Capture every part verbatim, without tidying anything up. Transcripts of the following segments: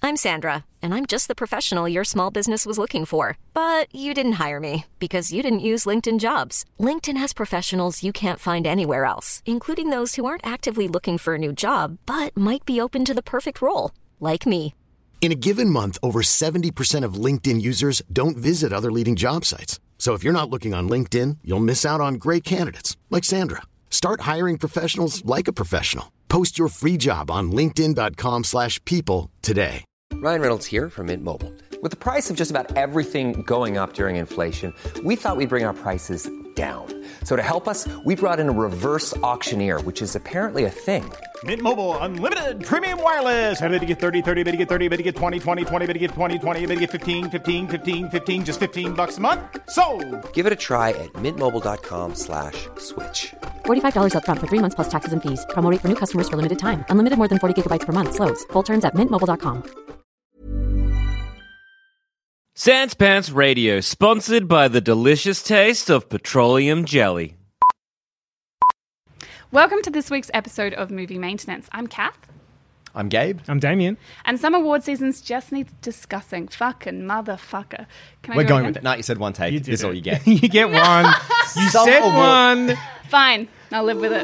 I'm Sandra, and I'm just the professional your small business was looking for. But you didn't hire me because you didn't use LinkedIn Jobs. LinkedIn has professionals you can't find anywhere else, including those who aren't actively looking for a new job, but might be open to the perfect role, like me. In a given month, over seventy percent of LinkedIn users don't visit other leading job sites. So if you're not looking on LinkedIn, you'll miss out on great candidates like Sandra. Start hiring professionals like a professional. Post your free job on linkedin dot com slash people today. Ryan Reynolds here from Mint Mobile. With the price of just about everything going up during inflation, we thought we'd bring our prices down. So to help us, we brought in a reverse auctioneer, which is apparently a thing. Mint Mobile Unlimited Premium Wireless. How to get thirty, thirty, how to get thirty, how to get twenty, twenty, twenty, how to get twenty, twenty, how to get fifteen, fifteen, fifteen, fifteen, just fifteen bucks a month? Sold! Give it a try at mintmobile.com slash switch. forty-five dollars up front for three months plus taxes and fees. Promo rate for new customers for limited time. Unlimited more than forty gigabytes per month. Slows full terms at mint mobile dot com. Sans Pants Radio, sponsored by the delicious taste of petroleum jelly. Welcome to this week's episode of Movie Maintenance. I'm Kath. I'm Gabe. I'm Damien. And some award seasons just need discussing. Fucking motherfucker. Can I We're go going again? with it. No, you said one take. You This is it. all you get. You get one. You Some said award- one. Fine. I'll live with it.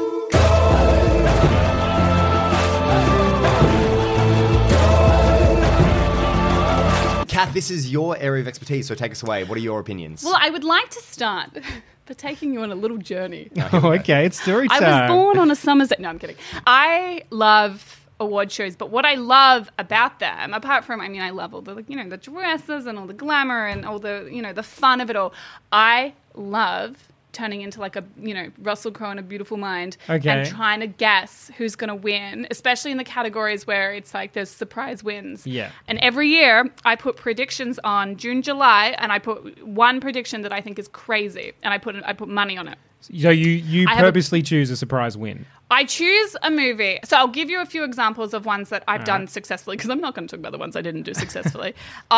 Kath, this is your area of expertise, so take us away. What are your opinions? Well, I would like to start by taking you on a little journey. Oh, okay, it's story time. I was born on a summer's day. No, I'm kidding. I love award shows, but what I love about them, apart from, I mean, I love all the, you know, the dresses and all the glamour and all the, you know, the fun of it all. I love turning into like a, you know, Russell Crowe in A Beautiful Mind Okay. and trying to guess who's going to win, especially in the categories where it's like there's surprise wins. Yeah. And every year I put predictions on June, July, and I put one prediction that I think is crazy, and I put I put money on it. So you, you I have a- purposely choose a surprise win. I choose a movie. So I'll give you a few examples of ones that I've done successfully, because I'm not going to talk about the ones I didn't do successfully.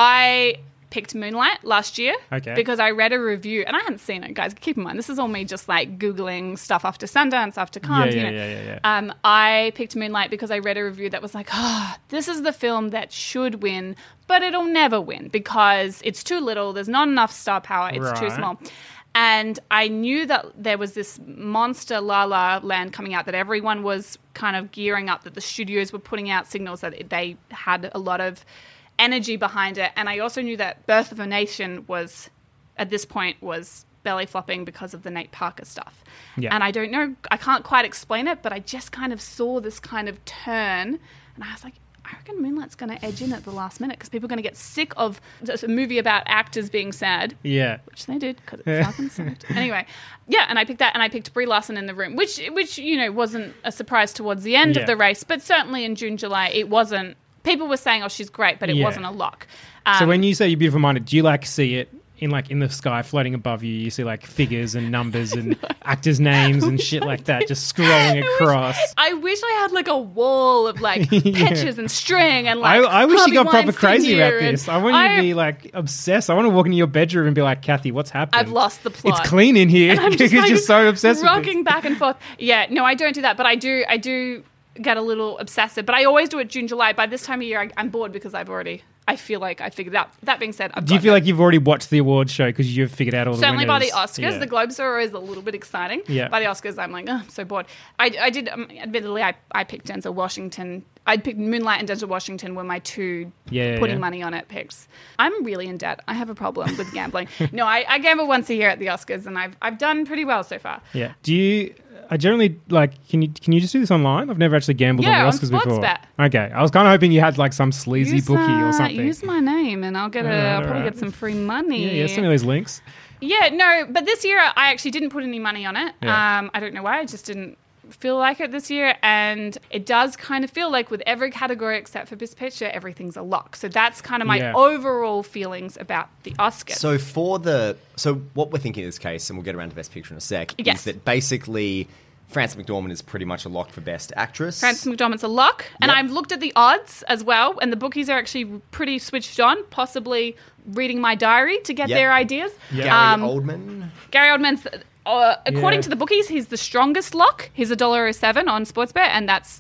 I picked Moonlight last year Okay. because I read a review, and I hadn't seen it, guys. Keep in mind, this is all me just like Googling stuff after Sundance, after Cannes. Yeah, you yeah, know. yeah, yeah, yeah. Um, I picked Moonlight because I read a review that was like, oh, this is the film that should win, but it'll never win because it's too little, there's not enough star power, it's too Right. small. And I knew that there was this monster La La Land coming out, that everyone was kind of gearing up, that the studios were putting out signals that they had a lot of energy behind it. And I also knew that Birth of a Nation was, at this point, was belly flopping because of the Nate Parker stuff. Yeah. And I don't know, I can't quite explain it, but I just kind of saw this kind of turn, and I was like, I reckon Moonlight's going to edge in at the last minute because people are going to get sick of just a movie about actors being sad. Yeah. Which they did because it fucking sucked. Anyway, yeah, and I picked that, and I picked Brie Larson in The Room, which, which you know, wasn't a surprise towards the end Yeah. of the race, but certainly in June, July, it wasn't. People were saying, oh, she's great, but it Yeah. wasn't a lock. Um, So when you say You're Beautiful Minded, do you like see it in like in the sky floating above you? You see like figures and numbers and actors' names and shit like that just scrolling across. I wish I had like a wall of like pictures and string and like. I, I wish Harvey you got proper Weinstein crazy here, about and this. I want you I- to be like obsessed. I want to walk into your bedroom and be like, Kathy, what's happening? I've lost the plot. It's clean in here And I'm because just, you're like, just so obsessed with rocking back and forth. Yeah, no, I don't do that, but I do. I do get a little obsessive. But I always do it June, July. By this time of year, I, I'm bored because I've already. I feel like I figured it out. That being said, I've Do you got feel it. like you've already watched the awards show because you've figured out all the Certainly winners? by the Oscars. Yeah. The Globes are always a little bit exciting. Yeah. By the Oscars, I'm like, oh, I'm so bored. I, I did, um, admittedly, I, I picked Denzel Washington. I picked Moonlight and Denzel Washington were my two Yeah, yeah, putting yeah. money on it picks. I'm really in debt. I have a problem with gambling. No, I, I gamble once a year at the Oscars, and I've I've done pretty well so far. Yeah. Do you? I generally like. Can you can you just do this online? I've never actually gambled Yeah, on on the Oscars before. Sportsbet. Okay, I was kind of hoping you had like some sleazy Use, bookie uh, or something. Use my name, and I'll get a. All right, I'll all probably right. get some free money. yeah, yeah. Send me those links. Yeah, no, but this year I actually didn't put any money on it. Yeah. Um, I don't know why. I just didn't feel like it this year, and it does kind of feel like with every category except for Best Picture, everything's a lock. So that's kind of my Yeah. overall feelings about the Oscars. So for the so what we're thinking in this case, and we'll get around to Best Picture in a sec, Yes. is that basically Frances McDormand is pretty much a lock for Best Actress. Frances McDormand's a lock, and Yep. I've looked at the odds as well, and the bookies are actually pretty switched on, possibly reading my diary to get Yep. their ideas. Gary Um, Oldman. Gary Oldman's, uh, according Yeah. to the bookies, he's the strongest lock. He's a dollar oh seven on Sportsbet, and that's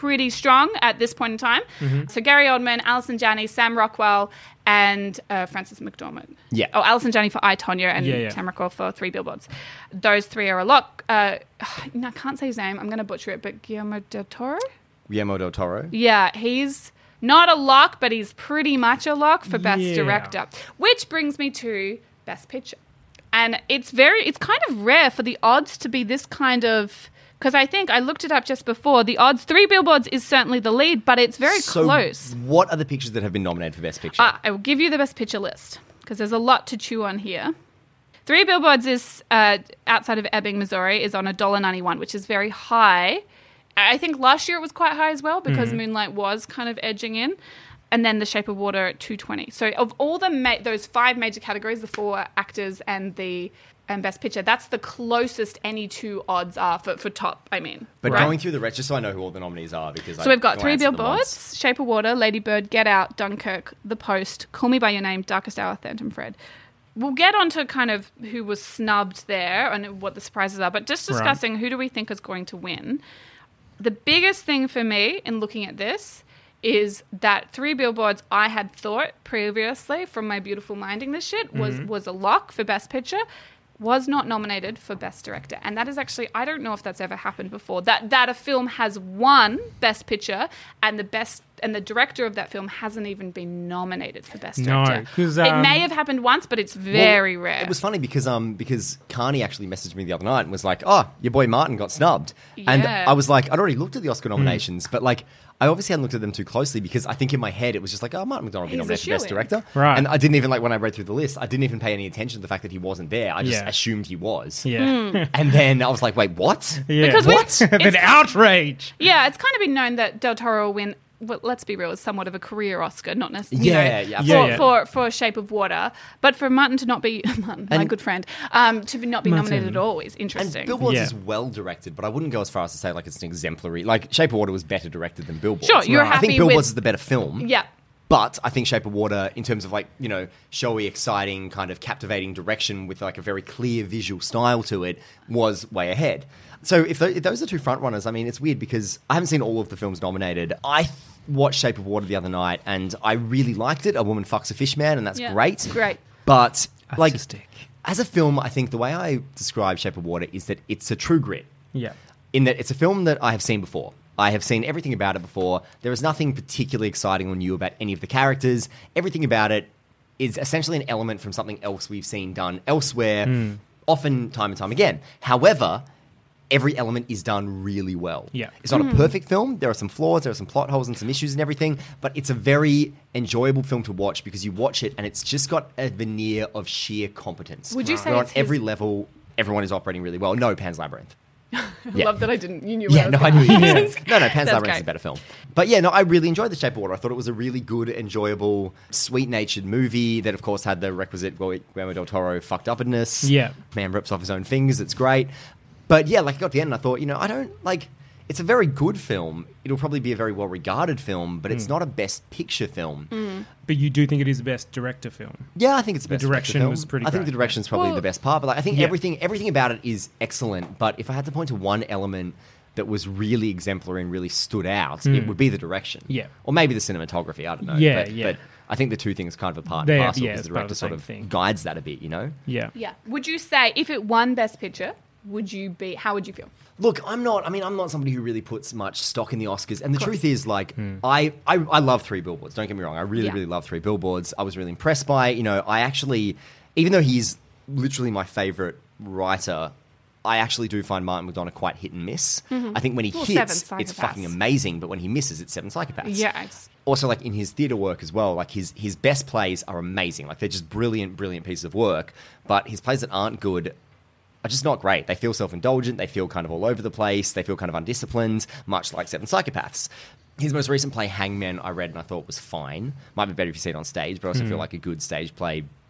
pretty strong at this point in time. Mm-hmm. So Gary Oldman, Alison Janney, Sam Rockwell, and uh, Frances McDormand. Yeah. Oh, Alison Janney for I, Tonya, and Yeah, yeah. Sam Rockwell for Three Billboards. Those three are a lock. Uh, I can't say his name. I'm going to butcher it, but Guillermo del Toro? Guillermo del Toro. Yeah, he's not a lock, but he's pretty much a lock for Best Yeah. Director. Which brings me to Best Picture. And it's very, it's kind of rare for the odds to be this kind of, because I think I looked it up just before, the odds, Three Billboards is certainly the lead, but it's very So close. what are the pictures that have been nominated for Best Picture? Uh, I will give you the Best Picture list, because there's a lot to chew on here. Three Billboards is, uh, outside of Ebbing, Missouri, is on one dollar ninety-one, which is very high. I think last year it was quite high as well, because Mm-hmm. Moonlight was kind of edging in. And then The Shape of Water at two twenty. So of all the ma- those five major categories, the four actors and the and Best Picture, that's the closest any two odds are for, for top, I mean. but right? going through the rest, just so I know who all the nominees are, because So I we've got Three glanced at them Billboards, once. Shape of Water, Lady Bird, Get Out, Dunkirk, The Post, Call Me By Your Name, Darkest Hour, Phantom Thread. We'll get on to kind of who was snubbed there and what the surprises are, but just discussing who do we think is going to win. The biggest thing for me in looking at this is that Three Billboards, I had thought previously from my beautiful minding this shit, was, Mm-hmm. was a lock for Best Picture, was not nominated for Best Director. And that is actually, I don't know if that's ever happened before, that that a film has won Best Picture and the best and the director of that film hasn't even been nominated for Best No, Director. 'cause, it um, may have happened once, but it's very Well, rare. It was funny because um because Carney actually messaged me the other night and was like, "Oh, your boy Martin got snubbed," and Yeah. I was like, I'd already looked at the Oscar nominations, but like. I obviously hadn't looked at them too closely because I think in my head it was just like, oh, Martin McDonagh will be He's a nominated for Best shoo-in. Director. Right. And I didn't even, like, when I read through the list, I didn't even pay any attention to the fact that he wasn't there. I just Yeah. assumed he was. Yeah. And then I was like, wait, what? yeah. Because we- What? An outrage. Yeah, it's kind of been known that Del Toro will win. Well, let's be real, it's somewhat of a career Oscar, not necessarily Yeah, you know, yeah, for, Yeah, yeah. for for Shape of Water. But for Martin to not be Martin, my And- good friend, um, to be not be Martin. nominated at all is And interesting. Billboards Yeah. is well directed, but I wouldn't go as far as to say like it's an exemplary. Like Shape of Water was better directed than Billboards. Sure, you're I happy think Billboards with- is the better film. yeah. But I think Shape of Water, in terms of like, you know, showy, exciting, kind of captivating direction with like a very clear visual style to it, was way ahead. So if, th- if those are two front runners, I mean, it's weird because I haven't seen all of the films nominated. I th- watched Shape of Water the other night and I really liked it. A woman fucks a fish man, and that's Yeah, great. great. But like, Artistic. as a film, I think the way I describe Shape of Water is that it's a true grit. Yeah. In that it's a film that I have seen before. I have seen everything about it before. There is nothing particularly exciting or new about any of the characters. Everything about it is essentially an element from something else we've seen done elsewhere, Hmm. often time and time again. However, every element is done really well. Yeah. It's not a perfect film. There are some flaws, there are some plot holes and some issues and everything, but it's a very enjoyable film to watch because you watch it and it's just got a veneer of sheer competence. Would you say Where on it's his- every level, everyone is operating really well. No, Pan's Labyrinth. Yeah. Love that I didn't. You knew. Where Yeah, I was no, I going. knew you. No, no, Pan's That's Labyrinth is great. a better film. But yeah, no, I really enjoyed The Shape of Water. I thought it was a really good, enjoyable, sweet-natured movie that, of course, had the requisite Guillermo del Toro fucked upness. Yeah. Man rips off his own fingers. It's great. But yeah, like I got to the end and I thought, you know, I don't, like, it's a very good film. It'll probably be a very well-regarded film, but Hmm. it's not a best picture film. But you do think it is the best director film? Yeah, I think it's the The best direction film. was pretty I think great. the direction's probably Well- the best part, but like, I think Yeah. everything everything about it is excellent. But if I had to point to one element that was really exemplary and really stood out, it would be the direction. Hmm. Yeah. Or maybe the cinematography, I don't know. Yeah, but, yeah. but I think the two things kind of apart They and are- parcel yeah, because it's the part of director the sort same of thing. guides that a bit, you know? Yeah. Yeah. Would you say if it won Best Picture, would you be? How would you feel? Look, I'm not. I mean, I'm not somebody who really puts much stock in the Oscars. And the truth is, like, I, I, I love Three Billboards. Don't get me wrong. I really, Yeah. really love Three Billboards. I was really impressed by it. You know, I actually, even though he's literally my favorite writer, I actually do find Martin McDonagh quite hit and miss. I think when he Well, hits, Seven it's Psychopaths. fucking amazing. But when he misses, it's Seven Psychopaths. Yeah. it's- Also, like in his theatre work as well, like his his best plays are amazing. Like they're just brilliant, brilliant pieces of work. But his plays that aren't good are just not great. They feel self-indulgent. They feel kind of all over the place. They feel kind of undisciplined, much like Seven Psychopaths. His most recent play, Hangman, I read and I thought was fine. Might be better if you see it on stage, but I also feel like a good stage play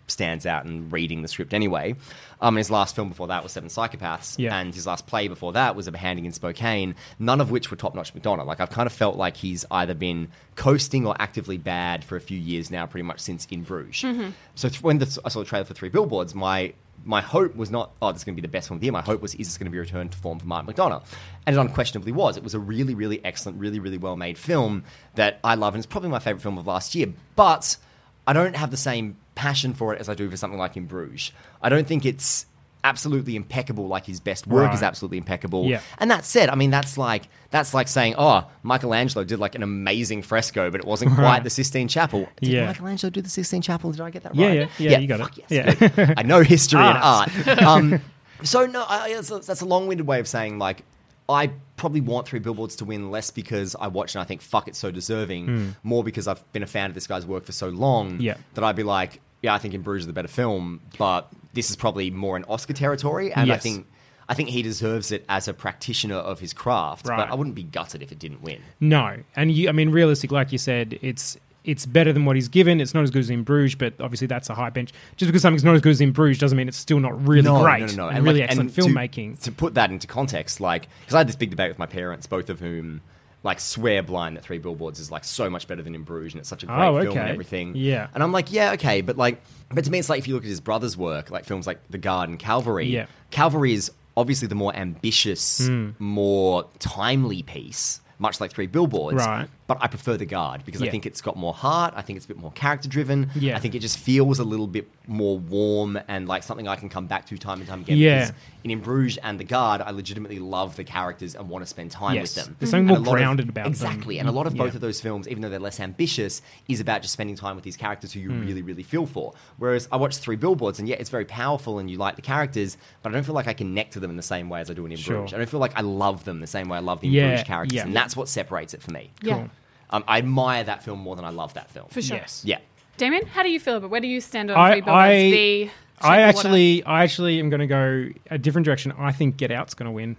stands out in reading the script anyway. Um, his last film before that was Seven Psychopaths, Yeah. and his last play before that was A Handing in Spokane, none of which were top-notch McDonough. Like, I've kind of felt like he's either been coasting or actively bad for a few years now, pretty much since In Bruges. Mm-hmm. So th- when the, I saw the trailer for Three Billboards, my my hope was not, oh, this is going to be the best film of the year. My hope was, is this going to be a return to form for Martin McDonough? And it unquestionably was. It was a really, really excellent, really, really well-made film that I love, and it's probably my favourite film of last year. But I don't have the same passion for it as I do for something like In Bruges. I don't think it's absolutely impeccable like his best work Right. is absolutely impeccable. Yeah. And that said, I mean, that's like that's like saying, oh, Michelangelo did like an amazing fresco, but it wasn't quite Right. the Sistine Chapel. Did Yeah. Michelangelo do the Sistine Chapel? Did I get that Yeah, right? yeah, yeah, you got it. fuck yes, Yeah. good. I know history and Art. art. Um, so no, I, that's, a, that's a long-winded way of saying like I probably want Three Billboards to win less because I watched and I think fuck it's so deserving, more because I've been a fan of this guy's work for so long Yeah. that I'd be like, yeah, I think In Bruges is the better film, but this is probably more in Oscar territory, and I Yes. think I think he deserves it as a practitioner of his craft. Right. But I wouldn't be gutted if it didn't win. No, and you, I mean, realistic, like you said, it's it's better than what he's given. It's not as good as In Bruges, but obviously that's a high bench. Just because something's not as good as In Bruges doesn't mean it's still not really No, great no, no, no. and, really like- excellent and to- filmmaking. To, put that into context, like, because I had this big debate with my parents, both of whom like swear blind that Three Billboards is like so much better than In Bruges, and it's such a great Oh, film and okay. everything. Yeah. and I'm like, yeah, okay, but like, but to me, it's like if you look at his brother's work, like films like The Guard and Calvary. Yeah. Calvary is obviously the more ambitious, Hmm. more timely piece, much like Three Billboards. Right. But I prefer The Guard because I Yeah. think it's got more heart. I think it's a bit more character driven. Yeah. I think it just feels a little bit more warm and like something I can come back to time and time again. Yeah. Because in In Bruges and The Guard, I legitimately love the characters and want to spend time Yes. with them. There's something And more a lot of- grounded about them. Exactly. And a lot of both Yeah. of those films, even though they're less ambitious, is about just spending time with these characters who you Hmm. really, really feel for. Whereas I watched Three Billboards, and yeah, it's very powerful and you like the characters, but I don't feel like I connect to them in the same way as I do in In Sure. Bruges. I don't feel like I love them the same way I love the In Yeah, Bruges characters. yeah. And that's what separates it for me. Yeah. Cool. Um, I admire that film more than I love that film. For sure. Yes. Yeah. Damien, how do you feel about where do you stand on I- Three Billboards I- v. Shape I of Water? actually, I actually am going to go a different direction. I think Get Out's going to win.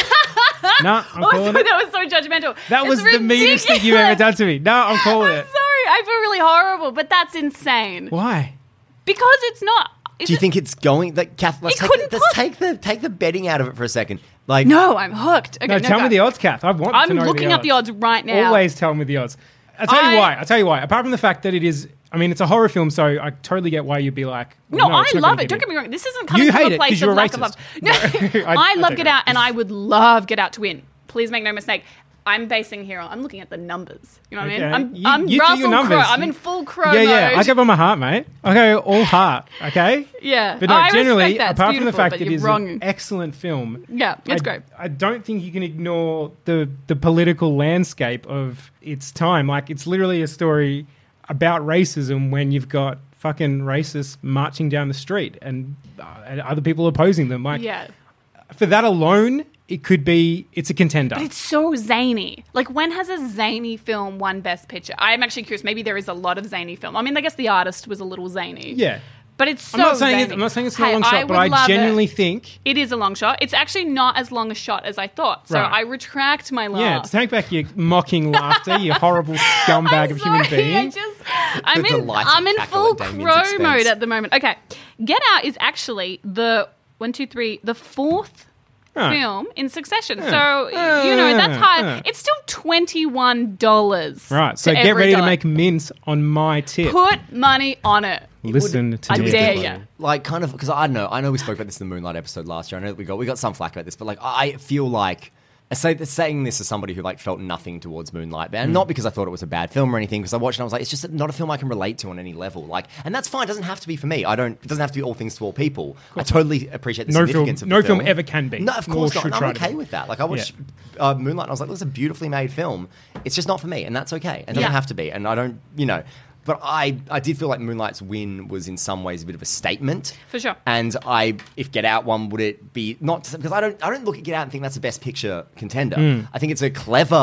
No, I'm Oh, calling sorry, it. that was so judgmental. That It's was the meanest thing you've ever ridiculous. done to me. No, I'm calling I'm it. sorry, I feel really horrible, but that's insane. Why? Because it's not. Do you think it's going? Like, Kath, let's, It take, couldn't let's poss- take the take the betting out of it for a second. Like, No, I'm hooked. Okay, No, tell go. me the odds, Kath. I want I'm to know looking the up the odds right now. Always tell me the odds. I'll tell you I- why. I'll tell you why. Apart from the fact that it is, I mean, it's a horror film, so I totally get why you'd be like, No, well, I it's not love gonna it. Don't in. get me wrong. This isn't coming You from hate a it place 'cause you're of a lack of racist. love. No, I- I, I love take Get it. Out, and I would love Get Out to win. Please make no mistake. I'm basing here on. I'm looking at the numbers. You know what I Okay. mean? I'm, You- I'm you do your Russell Crowe. numbers. I'm in full Crowe Yeah, yeah. mode. I give them a heart, mate. I go all heart, okay? Yeah. But no, I generally, respect that. It's apart from the beautiful, fact but it you're is wrong. an excellent film. Yeah, it's I, great. I don't think you can ignore the the political landscape of its time. Like, it's literally a story about racism when you've got fucking racists marching down the street and, uh, and other people opposing them. Like, Yeah. for that alone, it could be, it's a contender. But it's so zany. Like, when has a zany film won Best Picture? I'm actually curious. Maybe there is a lot of zany film. I mean, I guess The Artist was a little zany. yeah. But it's so I'm not saying zany. it's, I'm not saying it's not Hey, a long I shot, but would I love genuinely it. think. It is a long shot. It's actually not as long a shot as I thought. So Right. I retract my laugh. Yeah, take back your mocking laughter, you horrible scumbag I'm of human sorry, being. I just, I'm The in, delight of I'm in cackle full at Damien's Crow expense. mode at the moment. Okay, Get Out is actually the one, two, three, the fourth Right. film in succession. Yeah. So you know that's high. Yeah. It's still twenty one dollars. Right, so to get every ready to dollar. make mince on my tip. Put money on it. Listen to I me. dare ya. Like, kind of, because I don't know. I know we spoke about this in the Moonlight episode last year. I know that we got we got some flack about this, but like, I feel like I say saying this as somebody who like felt nothing towards Moonlight, and not because I thought it was a bad film or anything. Because I watched it, and I was like, it's just not a film I can relate to on any level. Like, and that's fine. It doesn't have to be for me. I don't. It doesn't have to be all things to all people. I totally appreciate the No significance film- of the no film film. ever can be, No, of nor course not. should And I'm try to okay be. with that. Like, I watched uh, Moonlight, and I was like, this is a beautifully made film. It's just not for me, and that's okay. It doesn't Yeah. have to be. And I don't, you know. But I, I did feel like Moonlight's win was in some ways a bit of a statement. For sure. And I, if Get Out won, would it be not because I don't, I don't look at Get Out and think that's a Best Picture contender. Hmm. I think it's a clever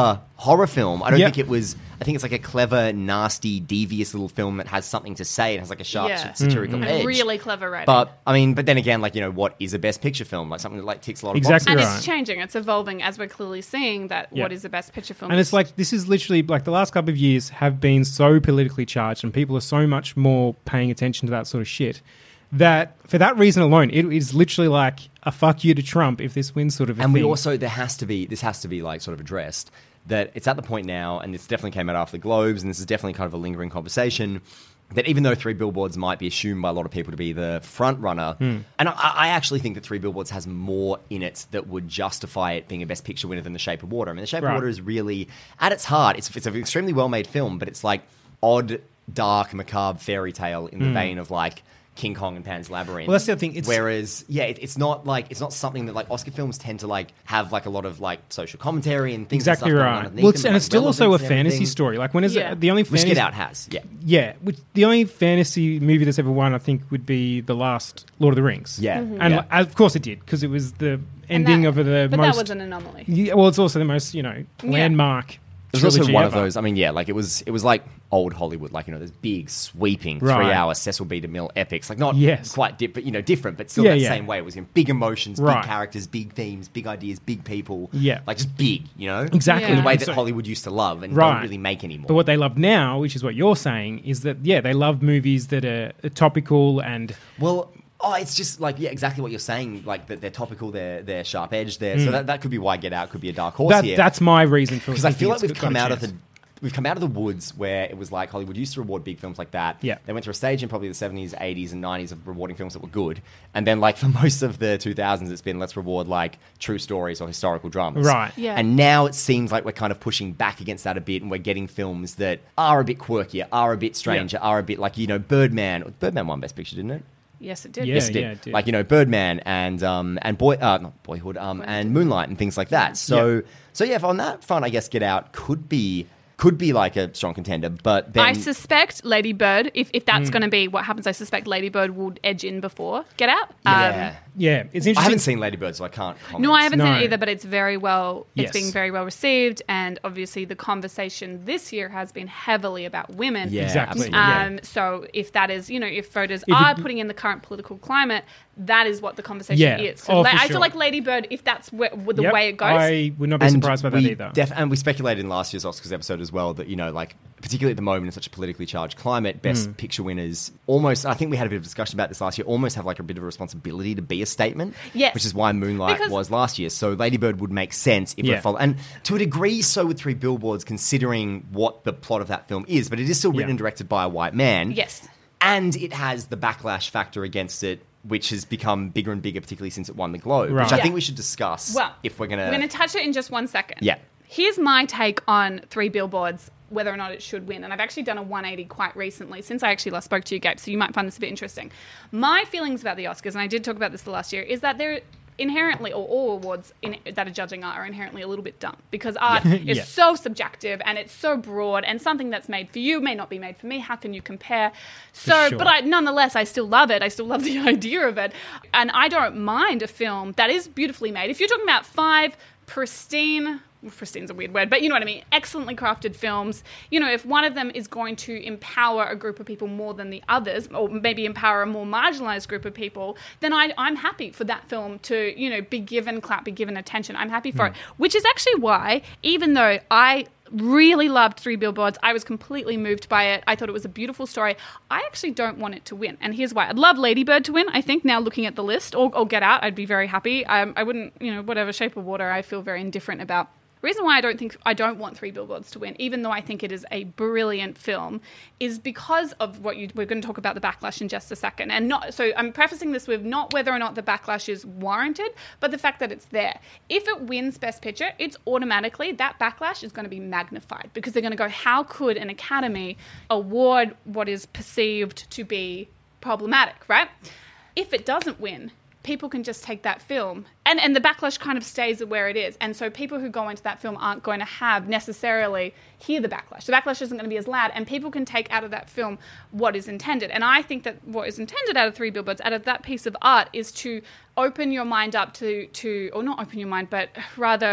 horror film. I don't Yep. think it was. I think it's like a clever, nasty, devious little film that has something to say. It has like a sharp Yeah. satirical Mm-hmm. And edge. really clever writing. But I mean, but then again, like you know, what is a best picture film? Like something that like ticks a lot of Exactly boxes. and right. it's changing. It's evolving as we're clearly seeing that Yeah. what is the best picture film. And it's like, this is literally, like, the last couple of years have been so politically charged and people are so much more paying attention to that sort of shit that for that reason alone, it is literally like a fuck you to Trump if this wins sort of a And thing. we also, there has to be, this has to be like sort of addressed, that it's at the point now, and this definitely came out after the Globes, and this is definitely kind of a lingering conversation, that even though Three Billboards might be assumed by a lot of people to be the front runner, Hmm. and I, I actually think that Three Billboards has more in it that would justify it being a Best Picture winner than The Shape of Water. I mean, The Shape Right. of Water is really, at its heart, it's, it's an extremely well-made film, but it's like odd, dark, macabre fairy tale in the vein of like King Kong and Pan's Labyrinth. Hmm. Well, that's the other thing, it's- Whereas, yeah, it, it's not like it's not something that like Oscar films tend to like have like a lot of like social commentary and things. Exactly and stuff going on right. underneath Well, it's, them, and like, it's still also a relevance and fantasy everything. story. Like, when is Yeah. it, the only Which fantasy... Get Out has, yeah, Yeah, which the only fantasy movie that's ever won, I think, would be the last Lord of the Rings. yeah, Mm-hmm. And yeah. like, of course it did, because it was the And ending that- of the but most... that was an anomaly. Yeah, well, it's also the most, you know, landmark It was also trilogy one ever. of those. I mean, yeah, like it was. It was like old Hollywood, like you know, those big, sweeping, Right. three-hour Cecil B. DeMille epics. Like not Yes. quite, di- but you know, different, but still Yeah, that yeah. same way. It was in big emotions, Right. big characters, big themes, big ideas, big people. Yeah. like just big. You know, Exactly. in the way And that so- Hollywood used to love and Right. don't really make anymore. But what they love now, which is what you're saying, is that, yeah, they love movies that are topical and... Well, oh, it's just like yeah, exactly what you're saying. Like that they're topical, they're they're sharp edge. There, so that, that could be why Get Out could be a dark horse Hmm. That, here. that's my reason for Because I thinking feel like it's we've got come a out of chance. the we've come out of the woods where it was like Hollywood used to reward big films like that. Yeah. They went through a stage in probably the seventies, eighties, and nineties of rewarding films that were good, and then like for most of the two thousands, it's been let's reward like true stories or historical dramas. Right. Yeah. And now it seems like we're kind of pushing back against that a bit, and we're getting films that are a bit quirkier, are a bit stranger, are a bit like you know Birdman. Birdman won Best Picture, didn't it? Yes, it did. Yeah. Yes, it did. it did. Like you know, Birdman and um and boy, uh, not Boyhood, um and Moonlight and things like that. So so yeah, if on that front, I guess Get Out could be could be like a strong contender, but then I suspect Lady Bird, if, if Hmm. that's going to be what happens, I suspect Lady Bird would edge in before Get Out. yeah. Um, Yeah, it's I interesting. haven't seen Lady Bird, so I can't comment. no, I haven't seen No. it either, but it's very well. It's Yes. being very well received, and obviously the conversation this year has been heavily about women. Yeah, Exactly. absolutely. Um, so if that is, you know, if voters If are it- putting in the current political climate, that is what the conversation Yeah. is. So Oh, la- for I sure. feel like Lady Bird, if that's where, the Yep, way it goes, I would not be And surprised by that we either. def- and we speculated in last year's Oscars episode as well that, you know, like, particularly at the moment in such a politically charged climate, Best Mm. Picture winners almost, I think we had a bit of discussion about this last year, almost have like a bit of a responsibility to be a statement. Yes. Which is why Moonlight Because- was last year. So Lady Bird would make sense if Yeah. we follow. And to a degree, so would Three Billboards, considering what the plot of that film is. But it is still written Yeah. and directed by a white man. yes. And it has the backlash factor against it, which has become bigger and bigger, particularly since it won the Globe, Right. which I Yeah. think we should discuss Well, if we're going We're going to touch it in just one second. Yeah. Here's my take on Three Billboards, whether or not it should win. And I've actually done a one eighty quite recently since I actually last spoke to you, Gabe, so you might find this a bit interesting. My feelings about the Oscars, and I did talk about this the last year, is that they're inherently, or all awards in, that are judging art are inherently a little bit dumb because art is Yeah. so subjective and it's so broad, and something that's made for you may not be made for me. How can you compare? So, sure. but I, nonetheless, I still love it. I still love the idea of it. And I don't mind a film that is beautifully made. If you're talking about five pristine, pristine's a weird word, but you know what I mean, excellently crafted films, you know, if one of them is going to empower a group of people more than the others, or maybe empower a more marginalized group of people, then I, I'm happy for that film to, you know, be given clap, be given attention. I'm happy for it. Which is actually why, even though I really loved Three Billboards, I was completely moved by it. I thought it was a beautiful story. I actually don't want it to win. And here's why. I'd love Lady Bird to win, I think, now looking at the list, or, or Get Out. I'd be very happy. Um, I wouldn't, you know, whatever, Shape of Water, I feel very indifferent about. Reason why I don't think I don't want Three Billboards to win, even though I think it is a brilliant film, is because of what you, we're going to talk about the backlash in just a second. And not so I'm prefacing this with not whether or not the backlash is warranted, but the fact that it's there. If it wins Best Picture, it's automatically, that backlash is going to be magnified because they're going to go, how could an Academy award what is perceived to be problematic, right? If it doesn't win, people can just take that film and, and the backlash kind of stays where it is. And so people who go into that film aren't going to have necessarily hear the backlash. The backlash isn't going to be as loud, and people can take out of that film what is intended. And I think that what is intended out of Three Billboards, out of that piece of art, is to open your mind up to, to or not open your mind, but rather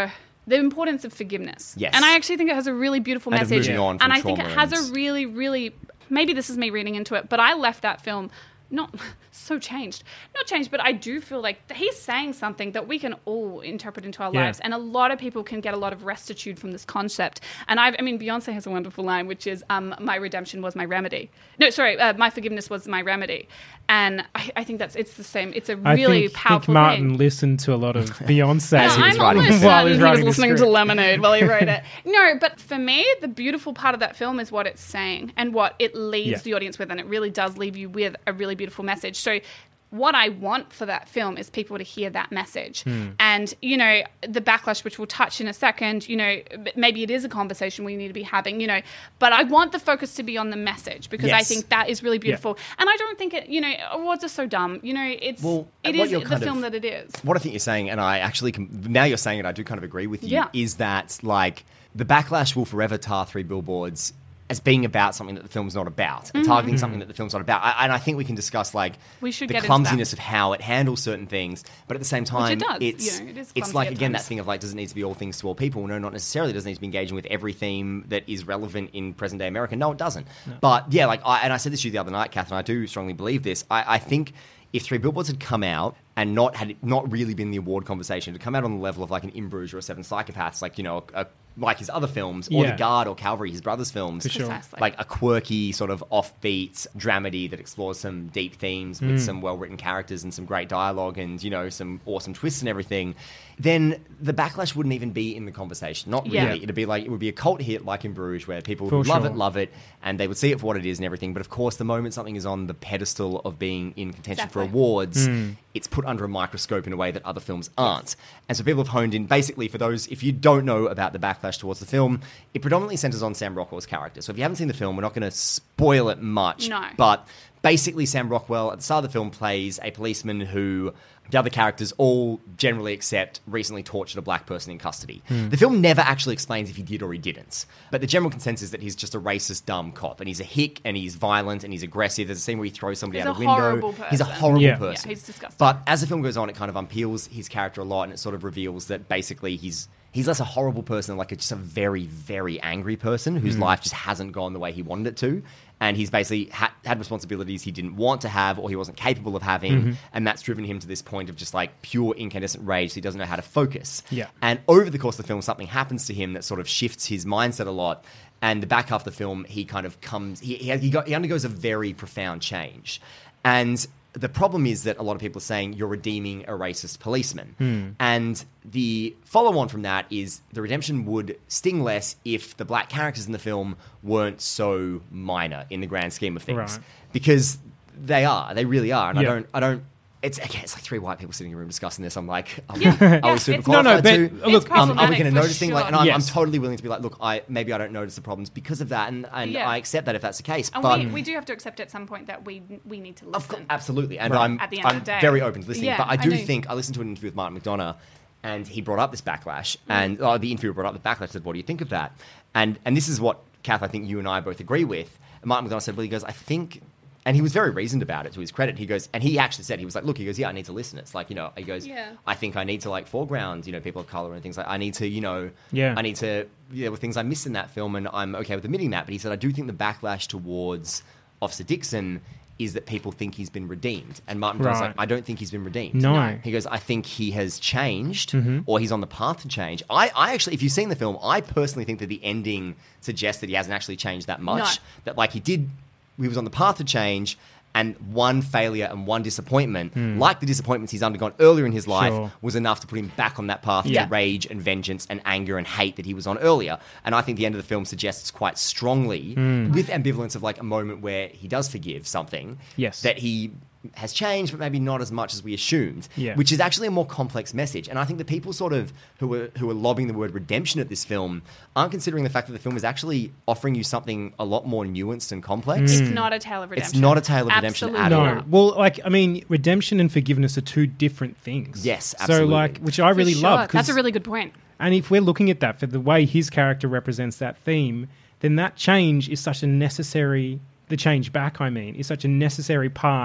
the importance of forgiveness. Yes. And I actually think it has a really beautiful And of message. moving on and from I think it trauma has and- a really, really, maybe this is me reading into it, but I left that film not so changed. Not changed, but I do feel like he's saying something that we can all interpret into our Yeah. lives. And a lot of people can get a lot of restitude from this concept. And I've, I mean, Beyonce has a wonderful line, which is, um, my redemption was my remedy. No, sorry, uh, my forgiveness was my remedy. And I, I think that's, it's the same. It's a I really think, powerful think Martin thing. listened to a lot of Beyonce As he was I'm writing almost the while certain he was he was writing the listening to script. Lemonade while he wrote it. No, but for me, the beautiful part of that film is what it's saying and what it leaves Yeah. the audience with, and it really does leave you with a really beautiful message. So what I want for that film is people to hear that message. Hmm. And, you know, the backlash, which we'll touch in a second, you know, maybe it is a conversation we need to be having, you know, but I want the focus to be on the message because I Yes. think that is really beautiful. And I don't think it, you know, awards are so dumb. You know, it's, Well, it what is you're the kind of- film that it is. What I think you're saying, and I actually, com- now you're saying it, I do kind of agree with you, Yeah. is that, like, the backlash will forever tar Three Billboards as being about something that the film's not about, and targeting something that the film's not about. I, and I think we can discuss, like, We should the get into clumsiness that. of how it handles certain things, but at the same time, does, it's, you know, it is it's clumsy like, at again, that times. thing of, like, does it need to be all things to all people? No, not necessarily. It doesn't need to be engaging with every theme that is relevant in present-day America. No, it doesn't. But, yeah, like, I, and I said this to you the other night, Catherine, I do strongly believe this. I, I think if Three Billboards had come out and not had it not really been the award conversation, to come out on the level of like an In Bruges or a Seven Psychopaths, like, you know, a, like his other films, or Yeah. The Guard or Calvary, his brother's films, For sure. Precisely. like a quirky sort of offbeat dramedy that explores some deep themes with some well-written characters and some great dialogue and, you know, some awesome twists and everything, then the backlash wouldn't even be in the conversation. Not really. Yeah. It'd be like, it would be a cult hit like In Bruges where people For would love sure. it, love it, and they would see it for what it is and everything. But of course, the moment something is on the pedestal of being in contention for Exactly. awards, Hmm. it's put under a microscope in a way that other films aren't. And so people have honed in, basically, for those, if you don't know about the backlash towards the film, it predominantly centers on Sam Rockwell's character. So if you haven't seen the film, we're not going to spoil it much. No. But basically, Sam Rockwell, at the start of the film, plays a policeman who the other characters all generally accept recently tortured a black person in custody. The film never actually explains if he did or he didn't. But the general consensus is that he's just a racist, dumb cop. And he's a hick, and he's violent, and he's aggressive. There's a scene where he throws somebody He's out a a window. horrible He's a person. horrible Yeah. person. Yeah, he's disgusting. But as the film goes on, it kind of unpeels his character a lot, and it sort of reveals that basically he's he's less a horrible person, like a, just a very, very angry person whose life just hasn't gone the way he wanted it to. And he's basically ha- had responsibilities he didn't want to have or he wasn't capable of having. And that's driven him to this point of just like pure incandescent rage. So he doesn't know how to focus. Yeah. And over the course of the film, something happens to him that sort of shifts his mindset a lot. And the back half of the film, he kind of comes, he, he, he, got, he undergoes a very profound change. And the problem is that a lot of people are saying you're redeeming a racist policeman. And the follow-on from that is the redemption would sting less if the black characters in the film weren't so minor in the grand scheme of things. Right. Because they are. They really are. And I Yeah. don't... I don't it's again, it's like three white people sitting in a room discussing this. I'm like, I'm, Yeah, are yeah, we super it's- No, no, qualified but to? look, It's Um, are we problematic going to for notice things like? sure. And I'm, I'm Yes. totally willing to be like, look, I maybe I don't notice the problems because of that, and, and Yeah. I accept that if that's the case. And but we, we do have to accept at some point that we we need to listen. of course, absolutely, and Right. I'm At the end of I'm the day. very open to listening. Yeah, but I I do know. think I listened to an interview with Martin McDonough, and he brought up this backlash, Mm. and oh, the interviewer brought up the backlash. Said, "What do you think of that?" And and this is what Kath, I think you and I both agree with. And Martin McDonough said, "Well, he goes, I think." And he was very reasoned about it, to his credit. He goes, and he actually said, he was like, look, he goes, yeah, I need to listen. It's like, you know, he goes, Yeah. I think I need to, like, foreground, you know, people of color and things like, I need to, you know, Yeah. I need to, you know, with things I missed in that film, and I'm okay with admitting that. But he said, I do think the backlash towards Officer Dixon is that people think he's been redeemed. And Martin was Right. like, I don't think he's been redeemed. No. No. He goes, I think he has changed, Mm-hmm. or he's on the path to change. I, I actually, if you've seen the film, I personally think that the ending suggests that he hasn't actually changed that much. No. That, like, he did, he was on the path to change, and one failure and one disappointment, like the disappointments he's undergone earlier in his life, Sure. was enough to put him back on that path Yeah. to rage and vengeance and anger and hate that he was on earlier. And I think the end of the film suggests quite strongly, with ambivalence of like a moment where he does forgive something, Yes. that he has changed, but maybe not as much as we assumed, Yeah. which is actually a more complex message. And I think the people sort of who are who are lobbying the word redemption at this film aren't considering the fact that the film is actually offering you something a lot more nuanced and complex. It's not a tale of redemption. It's not a tale of redemption Absolutely at No, all. not. well, like I mean, redemption and forgiveness are two different things. Yes, So, absolutely. like, which I For really sure. love. 'cause- That's a really good point. And if we're looking at that for the way his character represents that theme, then that change is such a necessary. The change back, I mean, is such a necessary part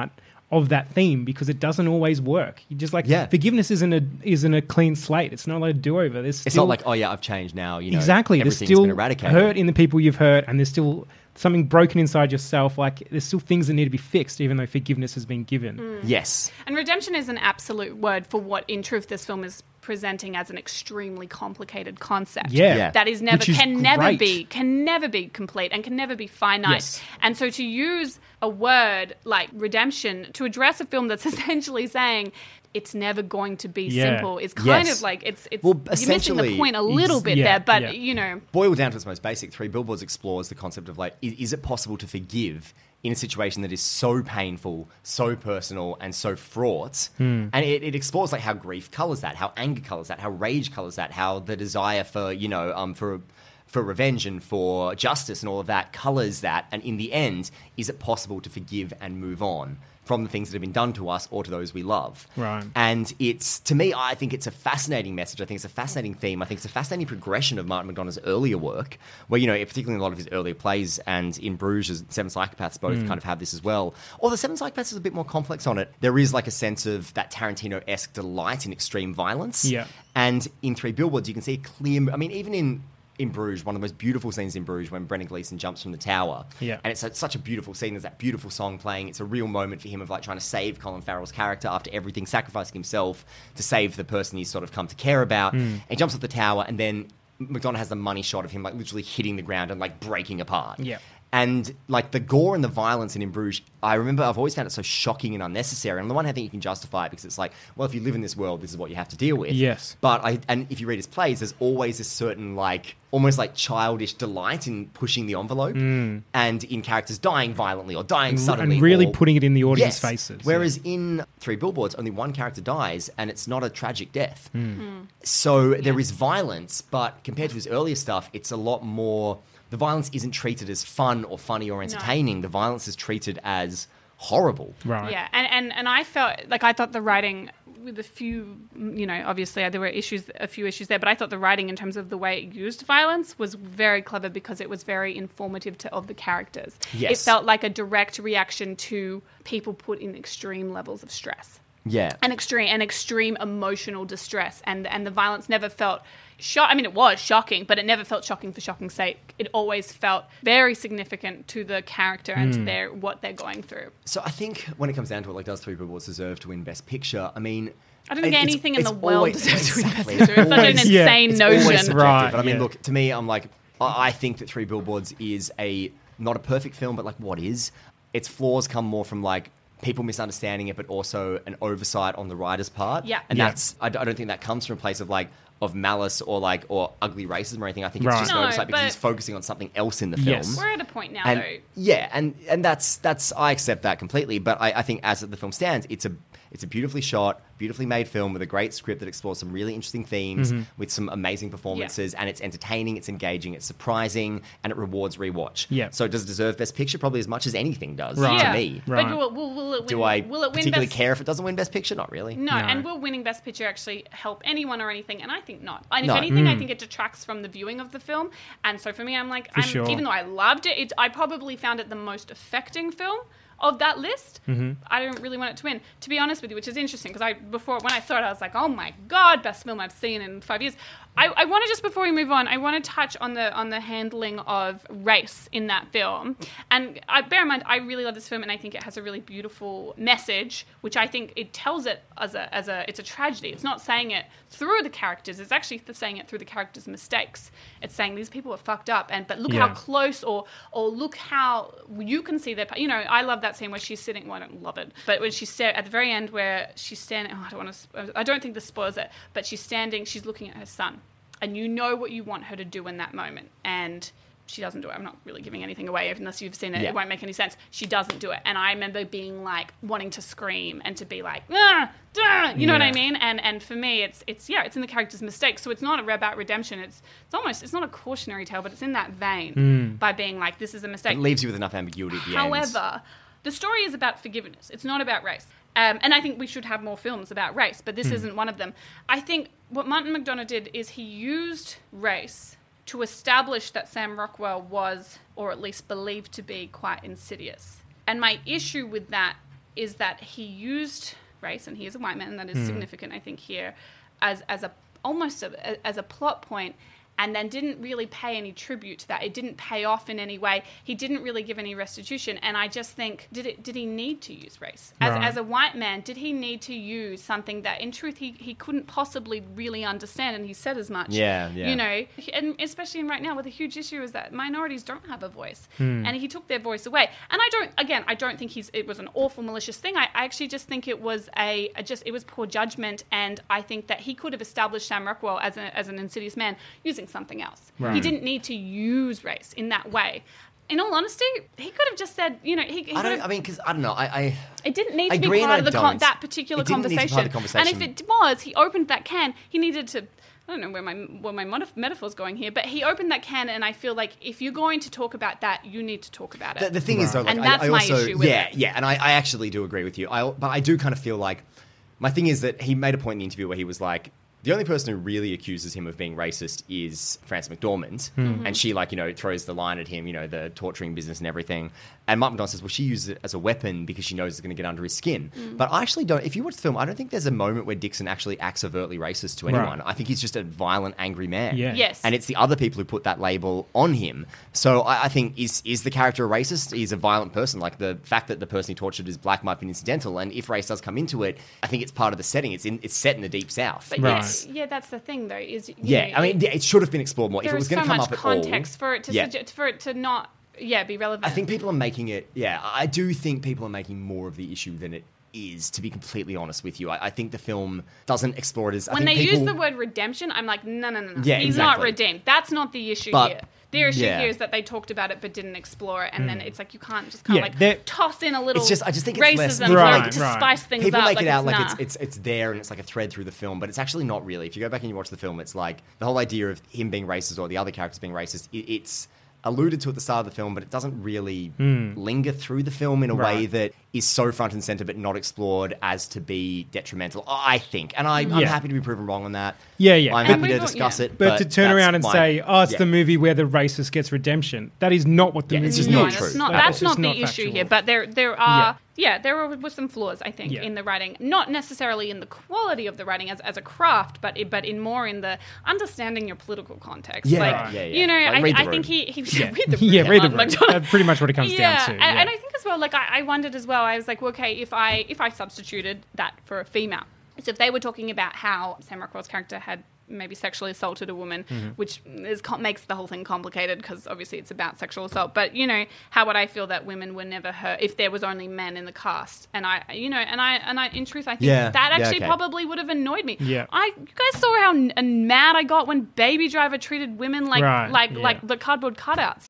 of that theme because it doesn't always work. You just like Yeah. forgiveness isn't a isn't a clean slate. It's not like a do over. There's It's still, not like, oh yeah, I've changed now. You know, exactly. There's everything's still been eradicated. hurt in the people you've hurt, and there's still something broken inside yourself. Like there's still things that need to be fixed, even though forgiveness has been given. Yes. And redemption is an absolute word for what, in truth, this film is presenting as an extremely complicated concept. Yeah. Yeah. That is never Which is can never great. be can never be complete and can never be finite. Yes. And so to use a word like redemption to address a film that's essentially saying it's never going to be Yeah. simple is kind Yes. of like it's it's Well, you're missing essentially, the point a little ex- bit yeah, there, but yeah. you know. Boiled down to its most basic, Three Billboards explores the concept of like, is, is it possible to forgive in a situation that is so painful, so personal, and so fraught? Hmm. And it, it explores like how grief colors that, how anger colors that, how rage colors that, how the desire for, you know, um, for for revenge and for justice and all of that colors that. And in the end, is it possible to forgive and move on from the things that have been done to us or to those we love? Right. And it's, to me, I think it's a fascinating message. I think it's a fascinating theme. I think it's a fascinating progression of Martin McDonagh's earlier work, where, you know, particularly in a lot of his earlier plays and in Bruges, Seven Psychopaths both kind of have this as well. Although Seven Psychopaths is a bit more complex on it. There is like a sense of that Tarantino-esque delight in extreme violence. Yeah. And in Three Billboards, you can see a clear, I mean, even in in Bruges, one of the most beautiful scenes in Bruges when Brendan Gleeson jumps from the tower. Yeah. And it's a, such a beautiful scene. There's that beautiful song playing. It's a real moment for him of like trying to save Colin Farrell's character after everything, sacrificing himself to save the person he's sort of come to care about. Hmm. And he jumps off the tower, and then McDonagh has the money shot of him like literally hitting the ground and like breaking apart. Yeah. And like the gore and the violence in In Bruges, I remember I've always found it so shocking and unnecessary. On the one hand, I think you can justify it because it's like, well, if you live in this world, this is what you have to deal with. Yes. But I, and if you read his plays, there's always a certain like, almost like childish delight in pushing the envelope and in characters dying violently or dying And, suddenly. and really or- putting it in the audience Yes. faces. Whereas in Three Billboards, only one character dies, and it's not a tragic death. Hmm. So there is violence, but compared to his earlier stuff, it's a lot more. The violence isn't treated as fun or funny or entertaining. The violence is treated as horrible. Right. Yeah, and, and, and I felt like I thought the writing with a few, you know, obviously there were issues, a few issues there, but I thought the writing in terms of the way it used violence was very clever because it was very informative to, of the characters. Yes. It felt like a direct reaction to people put in extreme levels of stress. Yeah. An extreme, an extreme emotional distress, and and the violence never felt shock. I mean, it was shocking, but it never felt shocking for shocking's sake. It always felt very significant to the character and to their what they're going through. So I think when it comes down to it, like, does Three Billboards deserve to win Best Picture? I mean, I don't think it- it's- anything in it's the world always- deserves to win Best exactly. Picture. It's such an Always- Yeah. insane it's always notion. subjective. Right, But I mean, yeah. look, to me, I'm like, I I think that Three Billboards is a not a perfect film, but like, what is? Its flaws come more from like people misunderstanding it, but also an oversight on the writer's part. Yeah. and Yeah. that's I, d- I don't think that comes from a place of like of malice or like or ugly racism or anything. I think it's Right. just an No, oversight because but- he's focusing on something else in the film. Yes. We're at a point now, And though. yeah, and and that's that's I accept that completely. But I, I think as the film stands, it's a it's a beautifully shot, beautifully made film with a great script that explores some really interesting themes Mm-hmm. with some amazing performances, and it's entertaining, it's engaging, it's surprising, and it rewards rewatch. Yeah. So does it deserve Best Picture? Probably as much as anything does Right. to yeah. me. Right. But will, will, will it win? Do I will it win particularly best, care if it doesn't win Best Picture? Not really. No, No. and will winning Best Picture actually help anyone or anything? And I think not. And No. if anything, Mm. I think it detracts from the viewing of the film. And so for me, I'm like, For I'm, sure. even though I loved it, it, I probably found it the most affecting film of that list. Mm-hmm. I don't really want it to win, to be honest with you, which is interesting because I before when I saw it, I was like, oh my god, best film I've seen in five years. I, I want to just before we move on, I want to touch on the on the handling of race in that film. And I, bear in mind, I really love this film, and I think it has a really beautiful message, which I think it tells it as a as a it's a tragedy. It's not saying it through the characters; it's actually saying it through the characters' mistakes. It's saying these people are fucked up, and but look Yeah. how close, or or look how you can see their. You know, I love that scene where she's sitting. Well, I don't love it, but when she's sta- at the very end where she's standing. Oh, I don't want to. I don't think this spoils it, but she's standing. She's looking at her son. And you know what you want her to do in that moment. And she doesn't do it. I'm not really giving anything away unless you've seen it. Yeah. It won't make any sense. She doesn't do it. And I remember being like, wanting to scream and to be like, ah, duh, you know what I Yeah. mean? And and for me, it's, it's yeah, it's in the character's mistakes. So it's not about redemption. It's it's almost, it's not a cautionary tale, but it's in that vein by being like, this is a mistake. It leaves you with enough ambiguity at the end. However, the story is about forgiveness. It's not about race. Um, and I think we should have more films about race, but this isn't one of them. I think what Martin McDonagh did is he used race to establish that Sam Rockwell was, or at least believed to be, quite insidious. And my issue with that is that he used race, and he is a white man, and that is Mm. significant, I think, here, as as a almost a, as a plot point, and then didn't really pay any tribute to that. It didn't pay off in any way. He didn't really give any restitution. And I just think, did it? Did he need to use race? As, Right. as a white man, did he need to use something that, in truth, he, he couldn't possibly really understand? And he said as much. Yeah, yeah. You know, and especially in right now, with a huge issue is that minorities don't have a voice. Hmm. And he took their voice away. And I don't, again, I don't think he's it was an awful, malicious thing. I, I actually just think it was a, a just, it was poor judgment. And I think that he could have established Sam Rockwell as, a, as an insidious man using something else. Right. He didn't need to use race in that way. In all honesty, he could have just said, you know, he, he I could don't. have, I mean, because I don't know. I, I it didn't need I to be agree and part I of the con- don't. that particular It didn't need to be conversation. part of the conversation. And if it was, he opened that can. He needed to. I don't know where my where my metaf- metaphor's going here, but he opened that can, and I feel like if you're going to talk about that, you need to talk about it. The, the thing is, though, like, And I, that's I my also, issue with yeah, it. yeah, and I, I actually do agree with you. I, but I do kind of feel like my thing is that he made a point in the interview where he was like, the only person who really accuses him of being racist is Frances McDormand, Mm-hmm. and she, like, you know, throws the line at him, you know, the torturing business and everything. And Mark McDonald says, well, she uses it as a weapon because she knows it's going to get under his skin. Mm. But I actually don't. If you watch the film, I don't think there's a moment where Dixon actually acts overtly racist to Right. anyone. I think he's just a violent, angry man. Yeah. Yes. And it's the other people who put that label on him. So I, I think, is is the character a racist? He's a violent person. Like, the fact that the person he tortured is black might be incidental. And if race does come into it, I think it's part of the setting. It's in it's set in the Deep South. But Right. yes, yeah, that's the thing, though. Is you Yeah, know, I mean, yeah, it should have been explored more. If there it was is going so to come much up at context all, for it to yeah. suggest, for it to not, yeah, be relevant. I think people are making it. Yeah, I do think people are making more of the issue than it is. To be completely honest with you, I, I think the film doesn't explore it as. I when they think people, use the word redemption, I'm like, no, no, no, no. Yeah, He's not exactly. redeemed. That's not the issue But- here. The issue yeah. here is that they talked about it but didn't explore it, and then it's like you can't just kind Yeah, of they're- like toss in a little It's just, I just think it's less. racism people Right, like, to right. spice things People up. make like it out it's, like nah. it's, it's it's there and it's like a thread through the film, but it's actually not really. If you go back and you watch the film, it's like the whole idea of him being racist or the other characters being racist. It, it's alluded to at the start of the film, but it doesn't really linger through the film in a way Right. that is so front and center, but not explored as to be detrimental. I think, and I, I'm Yeah. happy to be proven wrong on that. Yeah, yeah. I'm And happy we've to got- discuss yeah. it, But, to turn that's around and my- say, oh, it's yeah. the movie where the racist gets redemption. That is not what the Yeah, movie it's is. just no, not that's true. not That that's is not just the not issue factual. here. But there there are Yeah. yeah, there were, was some flaws I think Yeah. in the writing, not necessarily in the quality of the writing as, as a craft, but it, but in more in the understanding your political context. Yeah, like, yeah, yeah. you know, Like, I, read the I think room. he, he Yeah, read the room. yeah, read the Mark room. McDonagh. That's pretty much what it comes yeah, down to. and, Yeah. and I think as well, like I, I wondered as well. I was like, well, okay, if I if I substituted that for a female, so if they were talking about how Sam Rockwell's character had maybe sexually assaulted a woman, Mm-hmm. which is makes the whole thing complicated because obviously it's about sexual assault. But you know, how would I feel that women were never hurt if there was only men in the cast? And I, you know, and I, and I, in truth, I think Yeah, that yeah, actually okay. probably would have annoyed me. Yeah. I, you guys saw how n- and mad I got when Baby Driver treated women like, Right, like, yeah. like the cardboard cutouts.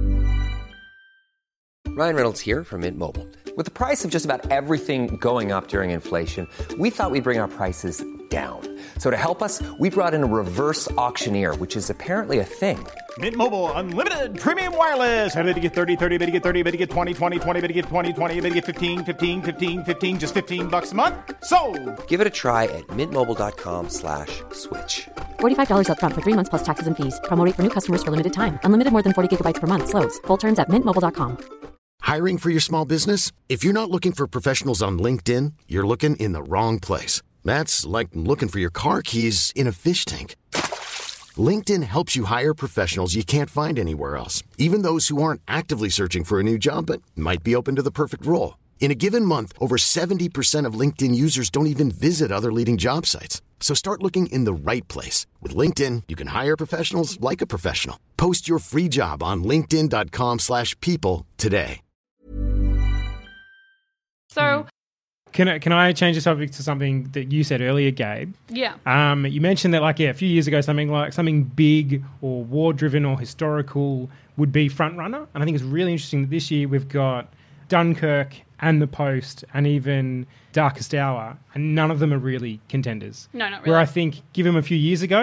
Ryan Reynolds here from Mint Mobile. With the price of just about everything going up during inflation, we thought we'd bring our prices down. So to help us, we brought in a reverse auctioneer, which is apparently a thing. Mint Mobile Unlimited Premium Wireless. How to get thirty, thirty, bit to get thirty, bit to get twenty, twenty, twenty, bit to get twenty, twenty, bit to get fifteen, fifteen, fifteen, fifteen, just fifteen bucks a month? Sold! Give it a try at mintmobile.com slash switch. forty-five dollars up front for three months plus taxes and fees. Promo rate for new customers for limited time. Unlimited more than forty gigabytes per month. Slows full terms at mint mobile dot com. Hiring for your small business? If you're not looking for professionals on LinkedIn, you're looking in the wrong place. That's like looking for your car keys in a fish tank. LinkedIn helps you hire professionals you can't find anywhere else, even those who aren't actively searching for a new job but might be open to the perfect role. In a given month, over seventy percent of LinkedIn users don't even visit other leading job sites. So start looking in the right place. With LinkedIn, you can hire professionals like a professional. Post your free job on linkedin.com slash people today. So Can I, can I change the subject to something that you said earlier, Gabe? yeah. Um, you mentioned that, like, yeah, a few years ago, something like something big or war-driven or historical would be front runner, and I think it's really interesting that this year we've got Dunkirk and The Post and even Darkest Hour, and none of them are really contenders. No, not Where really. I think, give them a few years ago,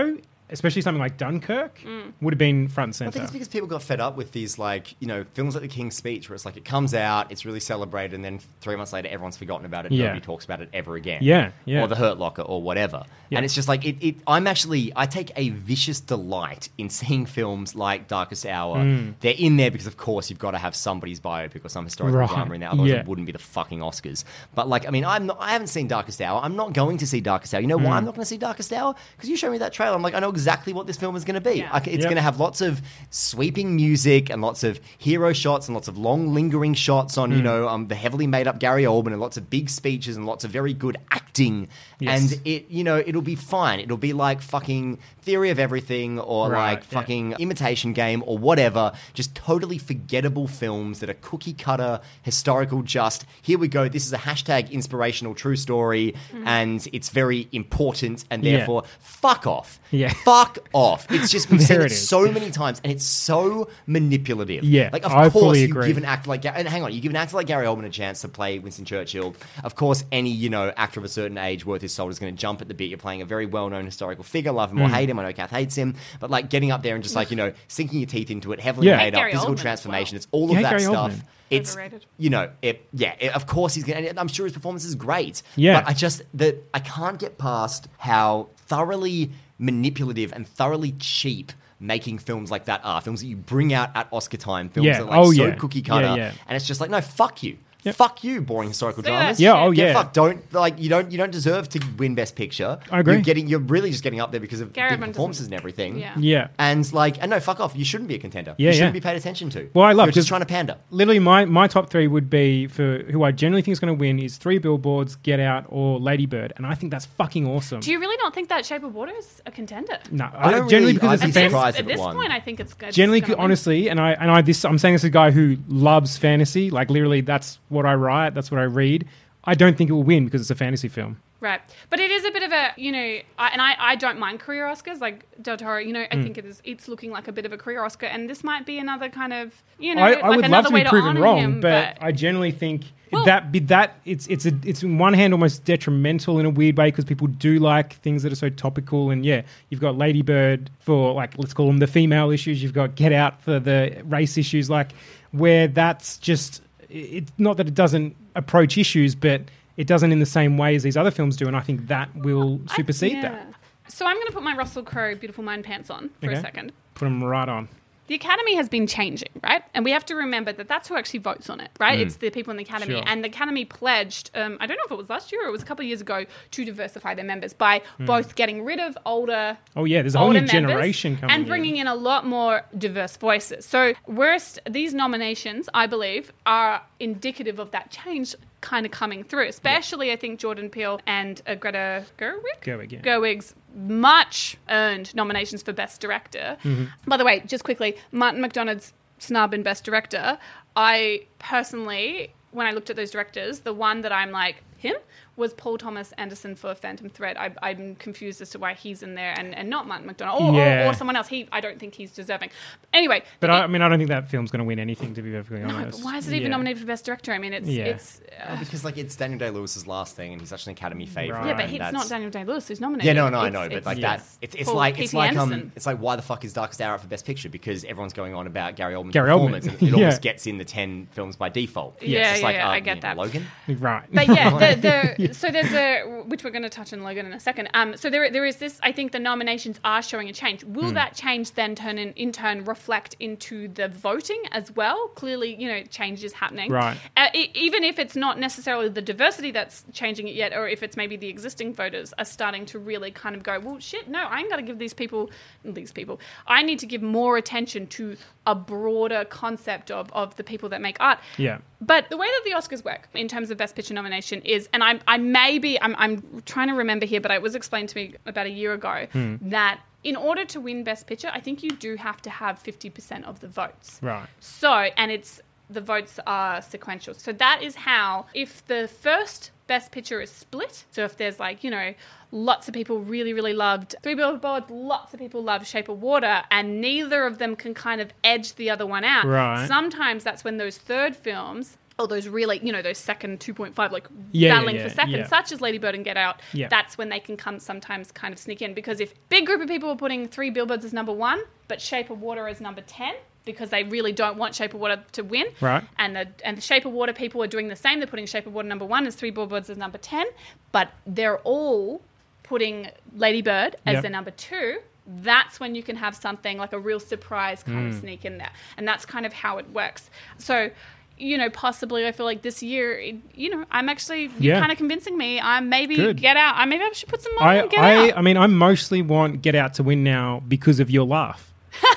especially something like Dunkirk, Mm. would have been front and I center. think it's because people got fed up with these, like, you know, films like The King's Speech, where it's like it comes out, it's really celebrated, and then three months later, everyone's forgotten about it. Yeah. Nobody talks about it ever again. Yeah, yeah. Or The Hurt Locker, or whatever. Yeah. And it's just like it, it. I'm actually, I take a vicious delight in seeing films like Darkest Hour. Mm. They're in there because, of course, you've got to have somebody's biopic or some historical Right. drama in there. Otherwise, Yeah. it wouldn't be the fucking Oscars. But like, I mean, I'm not, I haven't seen Darkest Hour. I'm not going to see Darkest Hour. You know why Mm. I'm not going to see Darkest Hour? Because you show me that trailer. I'm like, I know exactly what this film is going to be. Yeah. I c- it's Yep. going to have lots of sweeping music and lots of hero shots and lots of long lingering shots on, you know, um, the heavily made up Gary Oldman, and lots of big speeches and lots of very good acting. Yes. And it, you know, it'll be fine. It'll be like fucking Theory of Everything or Right, like yeah. fucking Imitation Game or whatever. Just totally forgettable films that are cookie cutter, historical, just here we go. This is a hashtag inspirational true story and it's very important and Yeah. therefore fuck off. Yeah. Fuck off. It's just, we've There seen it it is. so many times and it's so manipulative. Yeah, Like, of I course, fully you agree. give an actor like, Ga- and hang on, you give an actor like Gary Oldman a chance to play Winston Churchill. Of course, any, you know, actor of a certain age worth his salt is going to jump at the bit. You're playing a very well-known historical figure, love him or Mm. hate him. I know Kath hates him, but like getting up there and just like, you know, sinking your teeth into it, heavily Yeah. made up, Gary physical Oldman as transformation. well. It's all Yeah, of that Gary stuff. Oldman. It's, Overrated. you know, it, yeah, it, of course he's going to, I'm sure his performance is great. Yeah. But I just, that I can't get past how thoroughly manipulative and thoroughly cheap making films like that are. Films that you bring out at Oscar time, films Yeah. that are like Oh, so yeah. cookie cutter. Yeah, yeah. And it's just like, no, fuck you. Yep. Fuck you, boring historical Say that dramas. shit. Yeah, oh, Get yeah. fucked. Don't like you don't you don't deserve to win Best Picture. I agree. You're getting you're really just getting up there because of Gary big Oldman performances doesn't- and everything. Yeah. Yeah. And like, and no, fuck off. You shouldn't be a contender. Yeah, you shouldn't yeah. be paid attention to. Well, I love- You're just 'cause- trying to pander. Literally, my, my top three would be for who I generally think is going to win is Three Billboards, Get Out, or Lady Bird, and I think that's fucking awesome. Do you really not think that Shape of Water is a contender? no, I don't generally really- because I'd it's be a At fan- this, surprised at if it this won. point, I think it's good. Generally, It's gonna win. honestly, and I and I this I'm saying this is a guy who loves fantasy. Like literally, that's what I write. That's what I read. I don't think it will win because it's a fantasy film. Right. But it is a bit of a, you know, I, and I, I don't mind career Oscars. Like Del Toro, you know, I Mm. think it is, it's looking like a bit of a career Oscar. And this might be another kind of, you know, I, like I would love another to way be proven honor wrong, him, but, I generally think Well- that be that it's it's a it's on one hand almost detrimental in a weird way because people do like things that are so topical. And yeah, you've got Lady Bird for like let's call them the female issues. You've got Get Out for the race issues. Like where that's just it's not that it doesn't approach issues, but it doesn't in the same way as these other films do, and I think that will I- supersede yeah. that. So I'm going to put my Russell Crowe Beautiful Mind pants on for Okay. a second. Put them right on. The Academy has been changing, right? And we have to remember that that's who actually votes on it, right? It's the people in the Academy. Sure. And the Academy pledged, um, I don't know if it was last year or it was a couple of years ago, to diversify their members by both getting rid of older Oh yeah, there's a whole older new members generation coming and bringing in a lot more diverse voices. So worst, these nominations, I believe, are indicative of that change kind of coming through. Especially, I think Jordan Peele and uh, Greta Gerwig, Gerwig, yeah. Gerwig's much earned nominations for Best Director. Mm-hmm. By the way, just quickly, Martin McDonagh's snub in Best Director. I personally, when I looked at those directors, the one that I'm like, him, was Paul Thomas Anderson for Phantom Thread. I, I'm confused as to why he's in there and, and not Martin McDonagh or, Yeah. or, or someone else. He, I don't think he's deserving. Anyway, But it- I, I mean, I don't think that film's going to win anything, to be perfectly no, honest. but why is it even Yeah. nominated for Best Director? I mean, it's Yeah. it's. Uh, Because like it's Daniel Day-Lewis's last thing, and he's such an Academy favorite. Right. yeah, but and it's that's- not Daniel Day-Lewis who's nominated. Yeah, no, no, I It's- know, but it's- like yeah. that, it's, it's Paul like P it's T like Anderson. um, it's like why the fuck is Darkest Hour up for Best Picture? Because everyone's going on about Gary Oldman's Gary performance, Oldman. and it Yeah. almost gets in the ten films by default. Yeah, it's yeah, like, yeah, uh, I get you know, that. Logan. Right. But yeah, the, the, so there's a, which we're going to touch on Logan in a second. Um, so there, there is this, I think the nominations are showing a change. Will that change then turn in, in turn reflect into the voting as well? Clearly, you know, change is happening. Right. Uh, e- even if it's not necessarily the diversity that's changing it yet, or if it's maybe the existing voters are starting to really kind of go, well, shit, no, I ain't got to give these people, these people, I need to give more attention to a broader concept of, of the people that make art. Yeah. But the way that the Oscars work in terms of Best Picture nomination is, and I, I may be, I'm, I'm trying to remember here, but it was explained to me about a year ago that in order to win Best Picture, I think you do have to have fifty percent of the votes. Right. So, and it's, the votes are sequential. So that is how, if the first Best Picture is split, so if there's like, you know, lots of people really, really loved Three Billboards, lots of people loved Shape of Water, and neither of them can kind of edge the other one out. Right. Sometimes that's when those third films or those really, you know, those second two point five, like Yeah, yeah, battling yeah, for second, yeah. such as Lady Bird and Get Out, Yeah. that's when they can come sometimes kind of sneak in. Because if big group of people are putting Three Billboards as number one, but Shape of Water as number ten, because they really don't want Shape of Water to win. Right. And the and the Shape of Water people are doing the same. They're putting Shape of Water number one as Three Billboards as number ten, but they're all putting Lady Bird as Yep. their number two. That's when you can have something like a real surprise kind Mm. of sneak in there. And that's kind of how it works. So, you know, possibly I feel like this year, it- you know, I'm actually Yeah. kind of convincing me. I'm maybe Good. Get Out. I maybe I should put some money I, on Get I, Out. I mean, I mostly want Get Out to win now because of your laugh.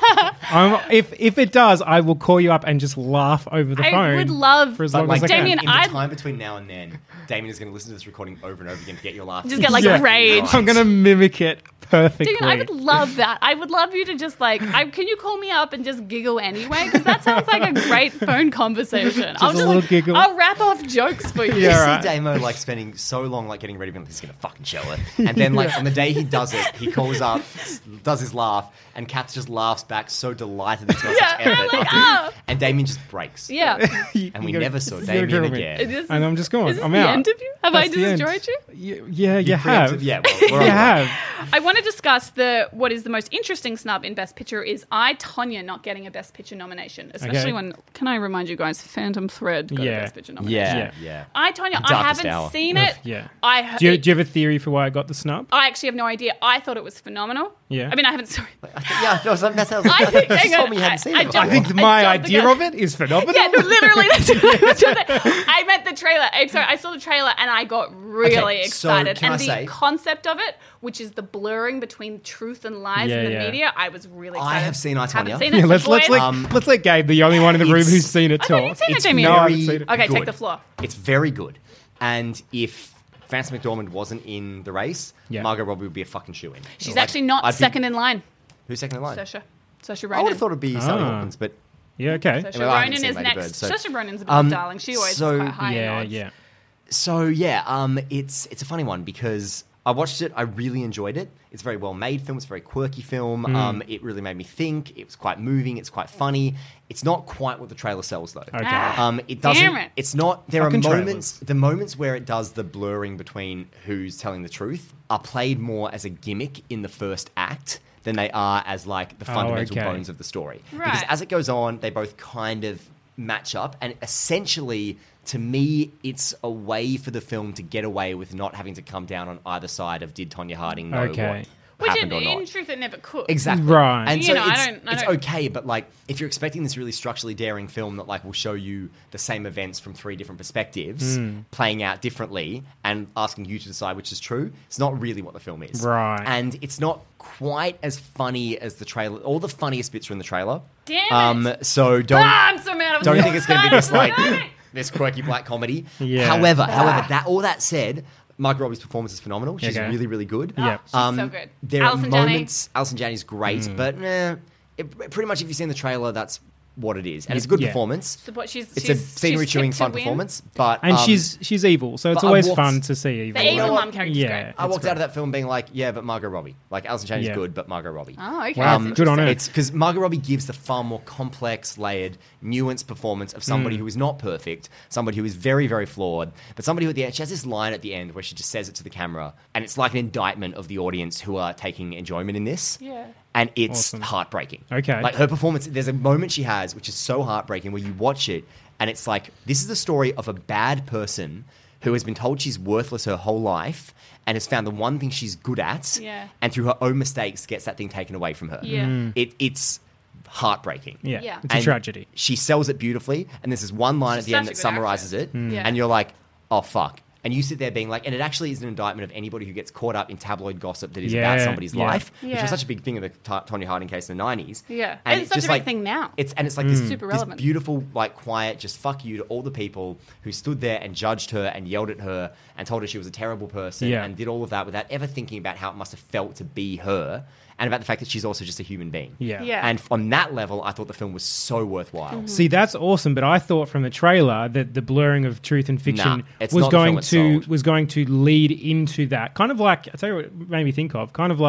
um, if if it does, I will call you up and just laugh over the I phone. would love- for as But long like as I can. Damien, in the I'd- time between now and then, Damien is going to listen to this recording over and over again to get your laugh. Just get, like, Yeah. rage. I'm going to mimic it perfectly. Dude, I would love that. I would love you to just like, I, can you call me up and just giggle anyway? Because that sounds like a great phone conversation. I'll a just little like, giggle. I'll wrap off jokes for you. You Yeah, see right. Damo like spending so long like getting ready, being like, he's gonna fucking show it, and then like on the day he does it, he calls up, does his laugh, and Kath just laughs back, so delighted that it's got such Yeah, effort, like, after- ah. and Damien just breaks, Yeah. and we You gotta- never saw you gotta Damien kill me. again. Is this- And I'm just going. Is this I'm the out. end of you? Have I That's the end. destroyed you? Y- yeah, you, You have. preempted- yeah, well, we're you on that. have. I want to discuss the what is the most interesting snub in Best Picture is I, Tonya, not getting a Best Picture nomination. Especially Okay. when, can I remind you guys, Phantom Thread got Yeah. a Best Picture nomination. Yeah, Yeah. yeah. I, Tonya, I Darkest haven't Hour. seen it. Yeah. I heard, Do you, do you have a theory for why I got the snub? I actually have no idea. I thought it was phenomenal. Yeah. I mean, I haven't. Sorry. Yeah, I was like, that's how I I think. you just hang on, told me you hadn't I- seen I it. jumped- I think I my jumped the idea gun. of it is phenomenal. Yeah, no, literally. That's what I was trying to say. I meant the trailer. I'm sorry. I saw the trailer and I got really Okay, so excited. can and I the say- concept of it, which is the blurring between truth and lies Yeah, in the yeah. media, I was really I excited. have seen I, Haven't Tonya. seen it. Yeah, so let's let's boys- let, Um, let's let Gabe, the only one in the room it's- who's seen it, I thought talk. you'd seen it, It's Damien. No, I very haven't seen it. Okay, good. take the floor. It's very good, and if Frances McDormand wasn't in the race, Yeah. Margot Robbie would be a fucking shoo-in. She's Like, actually not I'd be- second in line. Who's second in line? Saoirse. Saoirse I Ronan. would have thought it'd be Sally Ah. Hawkins, but Yeah, okay. Saoirse Well, I haven't Ronan seen is Lady next. Bird, so- Saoirse Ronan's a bit Um, of a darling. She always so- is quite high in Yeah, odds. yeah. So yeah, um, it's it's a funny one because I watched it. I really enjoyed it. It's a very well made film. It's a very quirky film. Mm. Um, it really made me think. It was quite moving. It's quite funny. It's not quite what the trailer sells though. Okay. Ah, Um, it doesn't. damn it. It's not. There Fucking are moments. trailers. The moments where it does the blurring between who's telling the truth are played more as a gimmick in the first act than they are as like the Oh, fundamental okay. bones of the story. Because Right. as it goes on, they both kind of match up, and essentially, to me, it's a way for the film to get away with not having to come down on either side of did Tonya Harding know Okay. what Which happened in, or not. in truth, it never could. Exactly. Right. And You so know, I it's, don't- I it's don't- okay, but like if you're expecting this really structurally daring film that like will show you the same events from three different perspectives Hmm. playing out differently and asking you to decide which is true, it's not really what the film is. Right. And it's not quite as funny as the trailer. All the funniest bits are in the trailer. Damn it. Um so don't Ah, I'm so mad. I was don't so think it's going to be this like excited. this quirky black comedy. Yeah. However, Ah. however, that all that said, Margot Robbie's performance is phenomenal. She's Okay. really, really good. Yeah. She's so good. There Alison are Janney. moments. Alison Janney's great, Mm. but eh, it, pretty much if you've seen the trailer, that's what it is, and it's a good Yeah. performance. So what, she's, It's she's, a scenery she's chewing tipped fun to win. performance, but And um, she's she's evil, so it's but I always walked- fun to see evil. The evil know mum what? character's Yeah. great. I walked great. out of that film being like, yeah, but Margot Robbie, like Alison Janney's Yeah. good, but Margot Robbie. Oh, okay. Wow, That's good on her. It's because Margot Robbie gives the far more complex, layered, nuanced performance of somebody Mm. who is not perfect, somebody who is very, very flawed, but somebody who at the end, she has this line at the end where she just says it to the camera, and it's like an indictment of the audience who are taking enjoyment in this. Yeah. And it's Awesome. heartbreaking. Okay. Like her performance, there's a moment she has which is so heartbreaking where you watch it and it's like, this is the story of a bad person who has been told she's worthless her whole life and has found the one thing she's good at, Yeah. and through her own mistakes gets that thing taken away from her. Yeah. Mm. It, it's heartbreaking. Yeah, Yeah. it's a And tragedy. She sells it beautifully, and there's this one line She's at the end such that a good summarizes actress. it, Mm. Yeah. and you're like, oh, fuck. And you sit there being like, and it actually is an indictment of anybody who gets caught up in tabloid gossip that is Yeah, about somebody's yeah. life, which Yeah. was such a big thing in the Ta- Tonya Harding case in the nineties. Yeah. And It's such a big thing now. It's and it's like Mm. this, Super this relevant. beautiful, like quiet, just fuck you to all the people who stood there and judged her and yelled at her and told her she was a terrible person Yeah. and did all of that without ever thinking about how it must have felt to be her and about the fact that she's also just a human being. Yeah. Yeah. And on that level, I thought the film was so worthwhile. See, that's awesome, but I thought from the trailer that the blurring of truth and fiction Nah, it's was not the film going it's to sold. was going to lead into that. Kind of like, I tell you what it made me think of, kind of like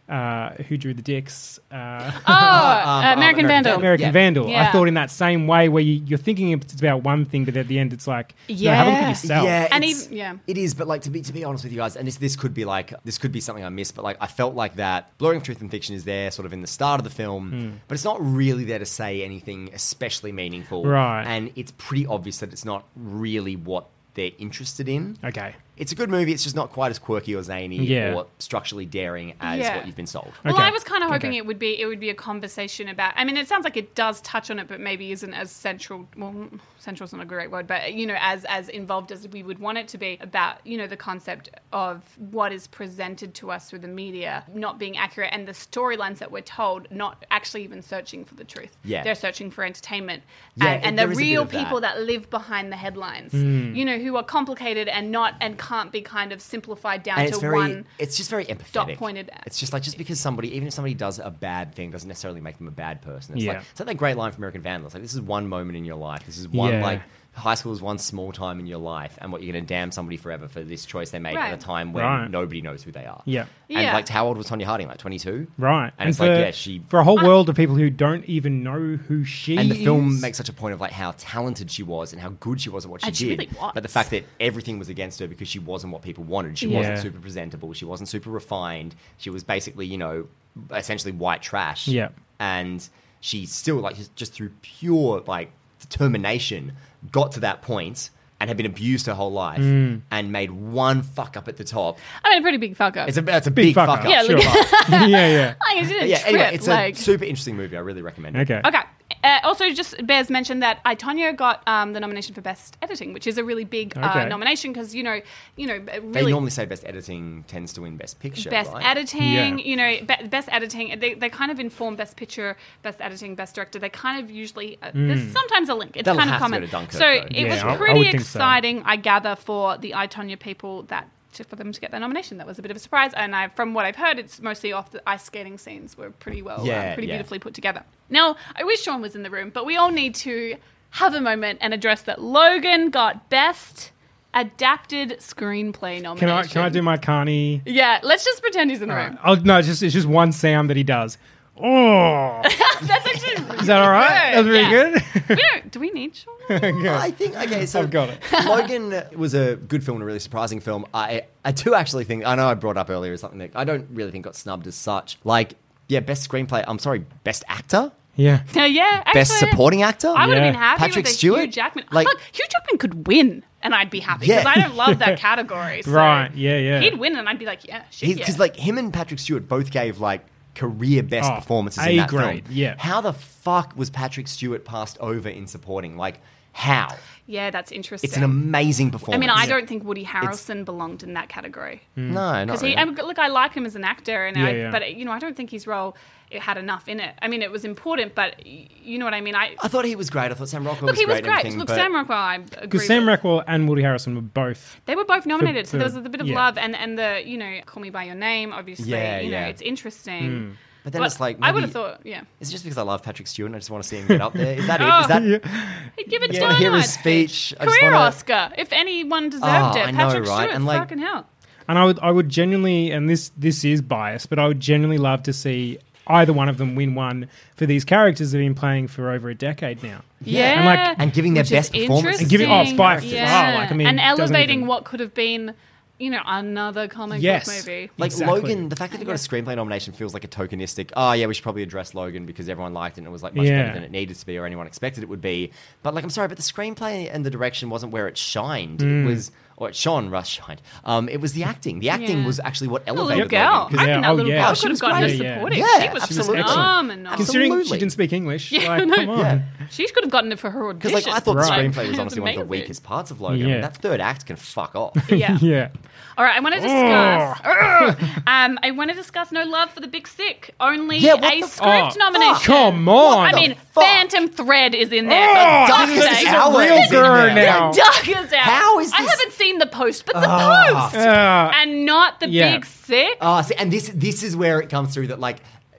uh, who drew the dicks? Uh, Oh, uh, American Vandal. American Yeah. Vandal. Yeah. I thought in that same way where you, you're thinking it's about one thing, but at the end it's like, no, have a look Yeah. at yourself. Yeah, And it's- even- yeah. it is. But like to be to be honest with you guys, and this this could be like this could be something I missed, but like I felt like that blurring of truth and fiction is there, sort of in the start of the film, Hmm. but it's not really there to say anything especially meaningful, Right. And it's pretty obvious that it's not really what they're interested in. Okay. It's a good movie. It's just not quite as quirky or zany Yeah. or structurally daring as Yeah. what you've been sold. Well, Okay. I was kind of hoping Okay. it would be it would be a conversation about. I mean, it sounds like it does touch on it, but maybe isn't as central. Well, central's not a great word, but you know, as as involved as we would want it to be about you know the concept of what is presented to us through the media not being accurate, and the storylines that we're told not actually even searching for the truth. Yeah. They're searching for entertainment, Yeah, and, and there the is a bit real of that. people that live behind the headlines. Hmm. You know, who are complicated and not and can't be kind of simplified down And to it's very, one. it's just very empathetic. pointed at. It's just like just because somebody, even if somebody does a bad thing, doesn't necessarily make them a bad person. It's Yeah. like it's like that great line from American Vandal. It's like this is one moment in your life. This is one Yeah. like high school is one small time in your life, and what you're going to damn somebody forever for this choice they made Right. at a time when Right. nobody knows who they are. Yeah. And Yeah. like, how old was Tonya Harding? Like twenty-two. Right. And, it's for, like, yeah, she. for a whole world of people who don't even know who she And the is. film makes such a point of like how talented she was and how good she was at what she And she did. really was. But the fact that everything was against her because she wasn't what people wanted. She Yeah. wasn't super presentable. She wasn't super refined. She was basically, you know, essentially white trash. Yeah. And she still like just, just through pure like determination got to that point and had been abused her whole life Mm. and made one fuck up at the top. I mean, a pretty big fuck up. It's a that's a big, Big fuck fuck up. up. Yeah, Sure. look- yeah, yeah. Like, it didn't yeah. trip, Anyway, it's like- a super interesting movie. I really recommend it. Okay. Okay. Uh, also, just bears mention that I, Tonya got um, the nomination for Best Editing, which is a really big uh, Okay. nomination because, you know, you know, They really normally say best editing tends to win best picture. best right? editing, Yeah. you know, be- best editing. They, they kind of inform best picture, best editing, best director. They kind of usually, uh, there's sometimes a link. It's That'll kind of have to common. go to Dunkirk, so though. it Yeah, was I- I pretty would think so. exciting, I gather, for the I, Tonya people that to, for them to get their nomination. That was a bit of a surprise. And I, from what I've heard, it's mostly off the ice skating scenes were pretty well, Yeah, uh, pretty yeah. beautifully put together. Now, I wish Sean was in the room, but we all need to have a moment and address that Logan got Best Adapted Screenplay nomination. Can I can I do my Carney? Yeah, let's just pretend he's in the room. Oh no, it's just it's just one sound that he does. Oh, That's actually is that all right? That's really yeah. good. We don't, do we need Sean? I think okay. So I've got it. Logan was a good film and a really surprising film. I I do actually think I know I brought up earlier something that I don't really think got snubbed as such. Like yeah, best screenplay. I'm sorry, best actor, Yeah. Uh, yeah, best actually, supporting actor. I would have Yeah. been happy Patrick with a Stewart? Hugh Jackman. Like- Look, Hugh Jackman could win, and I'd be happy Yeah. because I don't love that category. So Right, yeah, yeah. He'd win, and I'd be like, yeah, shit, Because yeah. like him and Patrick Stewart both gave like career best Oh, performances A in that grade, film. yeah. How the fuck was Patrick Stewart passed over in supporting? Like how? yeah, that's interesting. It's an amazing performance. I mean, I don't think Woody Harrelson belonged in that category. No, not Because really. he, I mean, look, I like him as an actor, and Yeah, I, yeah. but you know, I don't think his role it had enough in it. I mean, it was important, but y- you know what I mean. I I thought he was great. I thought Sam Rockwell look, was he was great. and great. everything, Look, but Sam Rockwell, I agree. Because Sam with. Rockwell and Woody Harrelson were both. They were both nominated, so for- there was a bit of yeah. love, and, and the you know, Call Me by Your Name, obviously. Yeah, you know, yeah. it's interesting. But then it's like I would maybe- have thought, yeah, Is it just because I love Patrick Stewart and I just want to see him get up there? Is that it? Oh. Is that He'd give it Yeah, to I hear anyone. his speech. I just Career wanna- Oscar, if anyone deserved Oh, it. I know, Patrick right? Stewart, And, like- fucking hell. And I would I would genuinely, and this this is biased, but I would genuinely love to see either one of them win one for these characters that have been playing for over a decade now. Yeah, And, like- and giving their which best is performance. And giving- oh, by interesting. far, yeah. like, I mean, and doesn't elevating even- what could have been, you know, another comic Yes. book movie. Like Exactly. Logan, the fact that they got a screenplay nomination feels like a tokenistic. Oh yeah, we should probably address Logan because everyone liked it and it was like much Yeah. better than it needed to be or anyone expected it would be. But like, I'm sorry, but the screenplay and the direction wasn't where it shined. Mm. It was, or it shone, Rush shined. Um, it was the acting. The acting Yeah. was actually what The little elevated girl. Logan. 'Cause I Yeah, think that oh, little yeah. girl She could have was gotten great. a Yeah, yeah. supporting. Yeah, she was absolutely. phenomenal. Considering Absolutely. she didn't speak English, Yeah, like, no. come on. Yeah. She could have gotten it for her audition. Because like I thought Right. the screenplay It was was honestly one of the amazing. weakest parts of Logan. Yeah. That third act can fuck off. Yeah. Yeah. All right, I want to discuss. Ugh. um, I want to discuss No Love for the Big Sick. Only Yeah, what a the script fuck? nomination. Come on. I mean, fuck? Phantom Thread is in there. Oh, for this darkest is hour. how a it real is in girl there. now. Darkest hour. How is I this- haven't seen the post, but the Ah. post, Uh, and not the yeah. Big Sick. Oh, see, and this this is where it comes through that like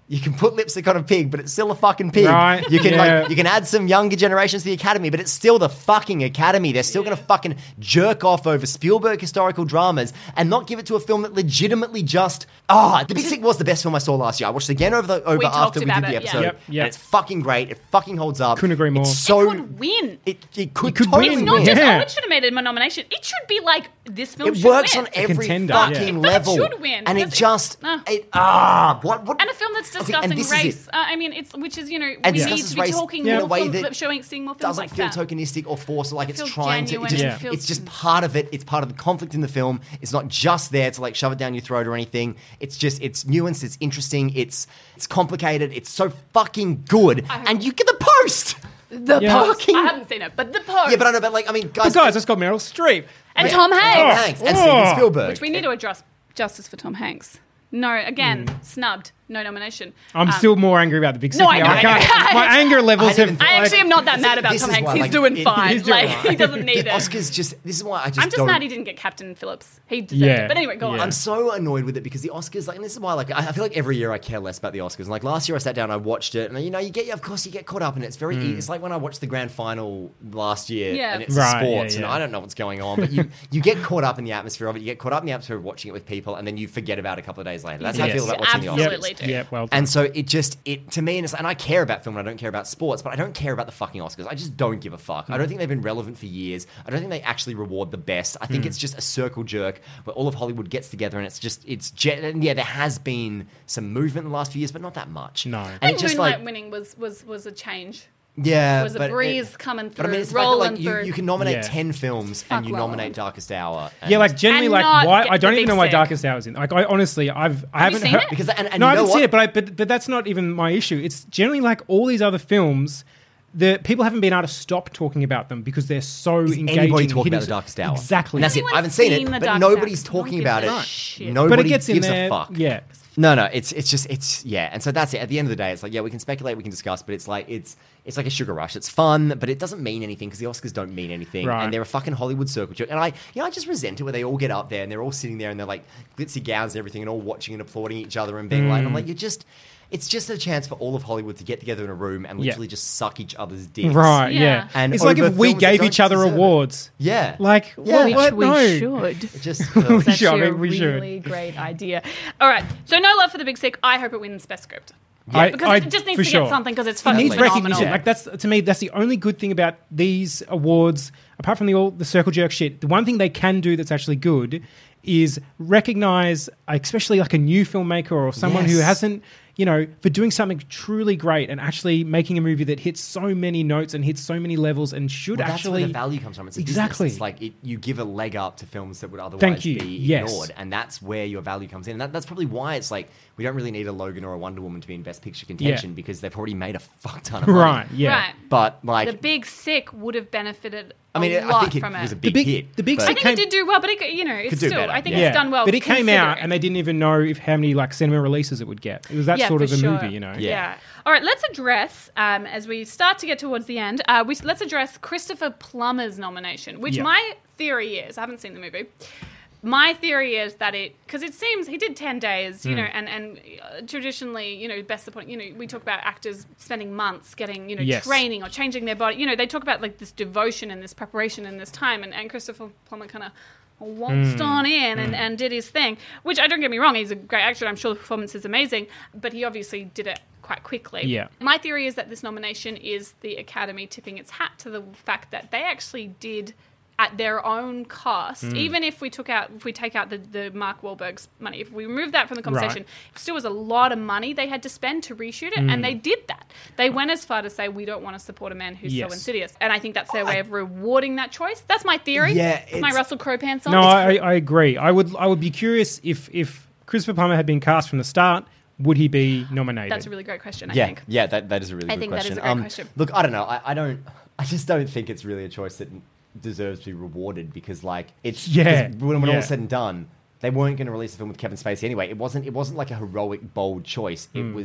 You can put lipstick on a pig, but it's still a fucking pig. Right, You can yeah. like you can add some younger generations to the Academy, but it's still the fucking Academy. They're still going to fucking jerk off over Spielberg historical dramas and not give it to a film that legitimately just ah. The Big Sick was the best film I saw last year. I watched it again over the over We talked after we about did the it, yeah. episode, Yep, yep. and it's fucking great. It fucking holds up. Couldn't agree more. It's so It could win. It, it could, could totally win. It's not just, Yeah. oh, it should have made a nomination. It should be like, this film It should works win. on every contender, fucking yeah. But it level, should win, and it because it- just uh. it ah what what And a film that's I think- and discussing this is race. it. Uh, I mean, it's which is, you know, And we need discusses to be race talking in more a way film, that showing, seeing more films doesn't like feel that. tokenistic or forced or like it's feels trying genuine, to. It it just, feels- It's just part of it. It's part of the conflict in the film. It's not just there to like shove it down your throat or anything. It's just it's nuanced. It's interesting. It's it's complicated. It's so fucking good. And you get the post. The Yeah. fucking I haven't seen it, but the post. yeah, but I know. But like, I mean, guys, But guys, it's got Meryl Streep. and yeah. Tom Tom Hanks, Hanks and Oh. Steven Spielberg. which we need to address justice for Tom Hanks. No, again, snubbed. No nomination. I'm Um, still more angry about the Big Sick. No, I now. know, I know. can't- My anger levels I didn't have. think- I actually am not that mad about This Tom is Hanks. why, He's like, doing it- fine. he's doing like fine. he doesn't need the it. Oscars just. This is why I just. I'm just don't, mad he didn't get Captain Phillips. He deserved Yeah, it. But anyway, go on. yeah. I'm so annoyed with it because the Oscars, like, and this is why, like, I I feel like every year I care less about the Oscars. And like last year, I sat down, I watched it, and you know, you get, of course, you get caught up, and it's very, Mm. it's like when I watched the grand final last year, Yeah. and it's Right, sports, yeah, and yeah. I don't know what's going on, but you you get caught up in the atmosphere of it. You get caught up in the atmosphere of watching it with people, and then you forget about it a couple of days later. That's how I Yes. feel about watching the Oscars. Absolutely do. Yeah, well done. And so it just it to me, and, it's, and I care about film and I don't care about sports, but I don't care about the fucking Oscars. I just don't give a fuck. I don't think they've been relevant for years. I don't think they actually reward the best. I think it's just a circle jerk where all of Hollywood gets together and it's just it's jet. And yeah, there has been some movement in the last few years, but not that much. No. I and think it's just Moonlight like winning was was was a change. yeah, It was a but breeze it- coming But I mean, through, it's the fact that rolling like you, through. you can nominate Yeah. ten films Fuck and you well. nominate Darkest Hour. And Yeah, like generally, And like not why get I don't the even Big know why Sick. Darkest Hour's in. Like I honestly, I've I Have you haven't seen heard it? because and, and no, you I know haven't what? seen it, but I but but that's not even my issue. It's generally like all these other films. The people haven't been able to stop talking about them because they're so Is engaging. anybody talking hitting- about The Darkest Hour? Exactly. And that's it. Anyone I haven't seen seen it, The but Darkest nobody's Hour? talking No one about gives it. a shit. Nobody but it gets in gives there. a fuck. Yeah. No, no, it's it's just it's yeah, and so that's it. At the end of the day, it's like yeah, we can speculate, we can discuss, but it's like it's it's like a sugar rush. It's fun, but it doesn't mean anything because the Oscars don't mean anything, Right. and they're a fucking Hollywood circle jerk. And I, you know, I just resent it where they all get up there and they're all sitting there and they're like glitzy gowns and everything, and all watching and applauding each other and being like, Mm. I'm like, you're just. It's just a chance for all of Hollywood to get together in a room and Yeah. literally just suck each other's dicks. Right, yeah. Yeah. And it's like over if we films that gave don't each other deserve it. awards. Yeah. Like, Yeah. what? what? we No. should. It just We uh, It's actually should, a we should. really great idea. All right, so no love for The Big Sick. I hope it wins Best Script. I- because I- it just needs for to sure. get something because it's It fucking needs phenomenal. recognition. Like that's to me, that's the only good thing about these awards. Apart from the all the circle jerk shit, the one thing they can do that's actually good is recognize, especially like a new filmmaker or someone who Yes. hasn't, you know, for doing something truly great and actually making a movie that hits so many notes and hits so many levels and should Well, that's actually where the value comes from. It's a Exactly. business. It's like it, you give a leg up to films that would otherwise Thank you. be Yes. ignored, and that's where your value comes in. And that, that's probably why it's like we don't really need a Logan or a Wonder Woman to be in Best Picture contention because they've already made a fuck ton of money. right, yeah. Right. But like, The Big Sick would have benefited I mean, a I lot think it from was a it. big, big- hit. the Big but- I Sick think it came- did do well, but it, you know, it's Could do still. better, I think yeah. it's done well. But it came out considering. and they didn't even know if how many like cinema releases it would get. It was that Yeah, sort for of a sure. movie, you know. Yeah. Yeah. All right, let's address, um, as we start to get towards the end, uh, we, let's address Christopher Plummer's nomination, which Yeah. my theory is, I haven't seen the movie, my theory is that it, because it seems he did ten days, you know, and, and uh, traditionally, you know, best supporting, you know, we talk about actors spending months getting, you know, Yes. training or changing their body, you know, they talk about like this devotion and this preparation and this time, and, and Christopher Plummer kind of waltzed on in and, and did his thing, which I don't get me wrong, he's a great actor. I'm sure the performance is amazing, but he obviously did it quite quickly. Yeah. My theory is that this nomination is the Academy tipping its hat to the fact that they actually did at their own cost, even if we took out, if we take out the, the Mark Wahlberg's money, if we remove that from the conversation, it still was a lot of money they had to spend to reshoot it, and they did that. They went as far to say, we don't want to support a man who's Yes. so insidious. And I think that's their way of rewarding that choice. That's my theory. Yeah, It's my it's- Russell Crowe pants on. No, It's- I, I agree. I would I would be curious if if Christopher Plummer had been cast from the start, would he be nominated? that's a really great question, I yeah, think. yeah, that, that is a really I good think that is question. a great um, question. Look, I don't know. I, I don't. I just don't think it's really a choice that deserves to be rewarded because, like, it's Yeah, 'cause when, when yeah. all said and done, they weren't going to release a film with Kevin Spacey anyway. It wasn't. It wasn't like a heroic, bold choice. It Hmm. was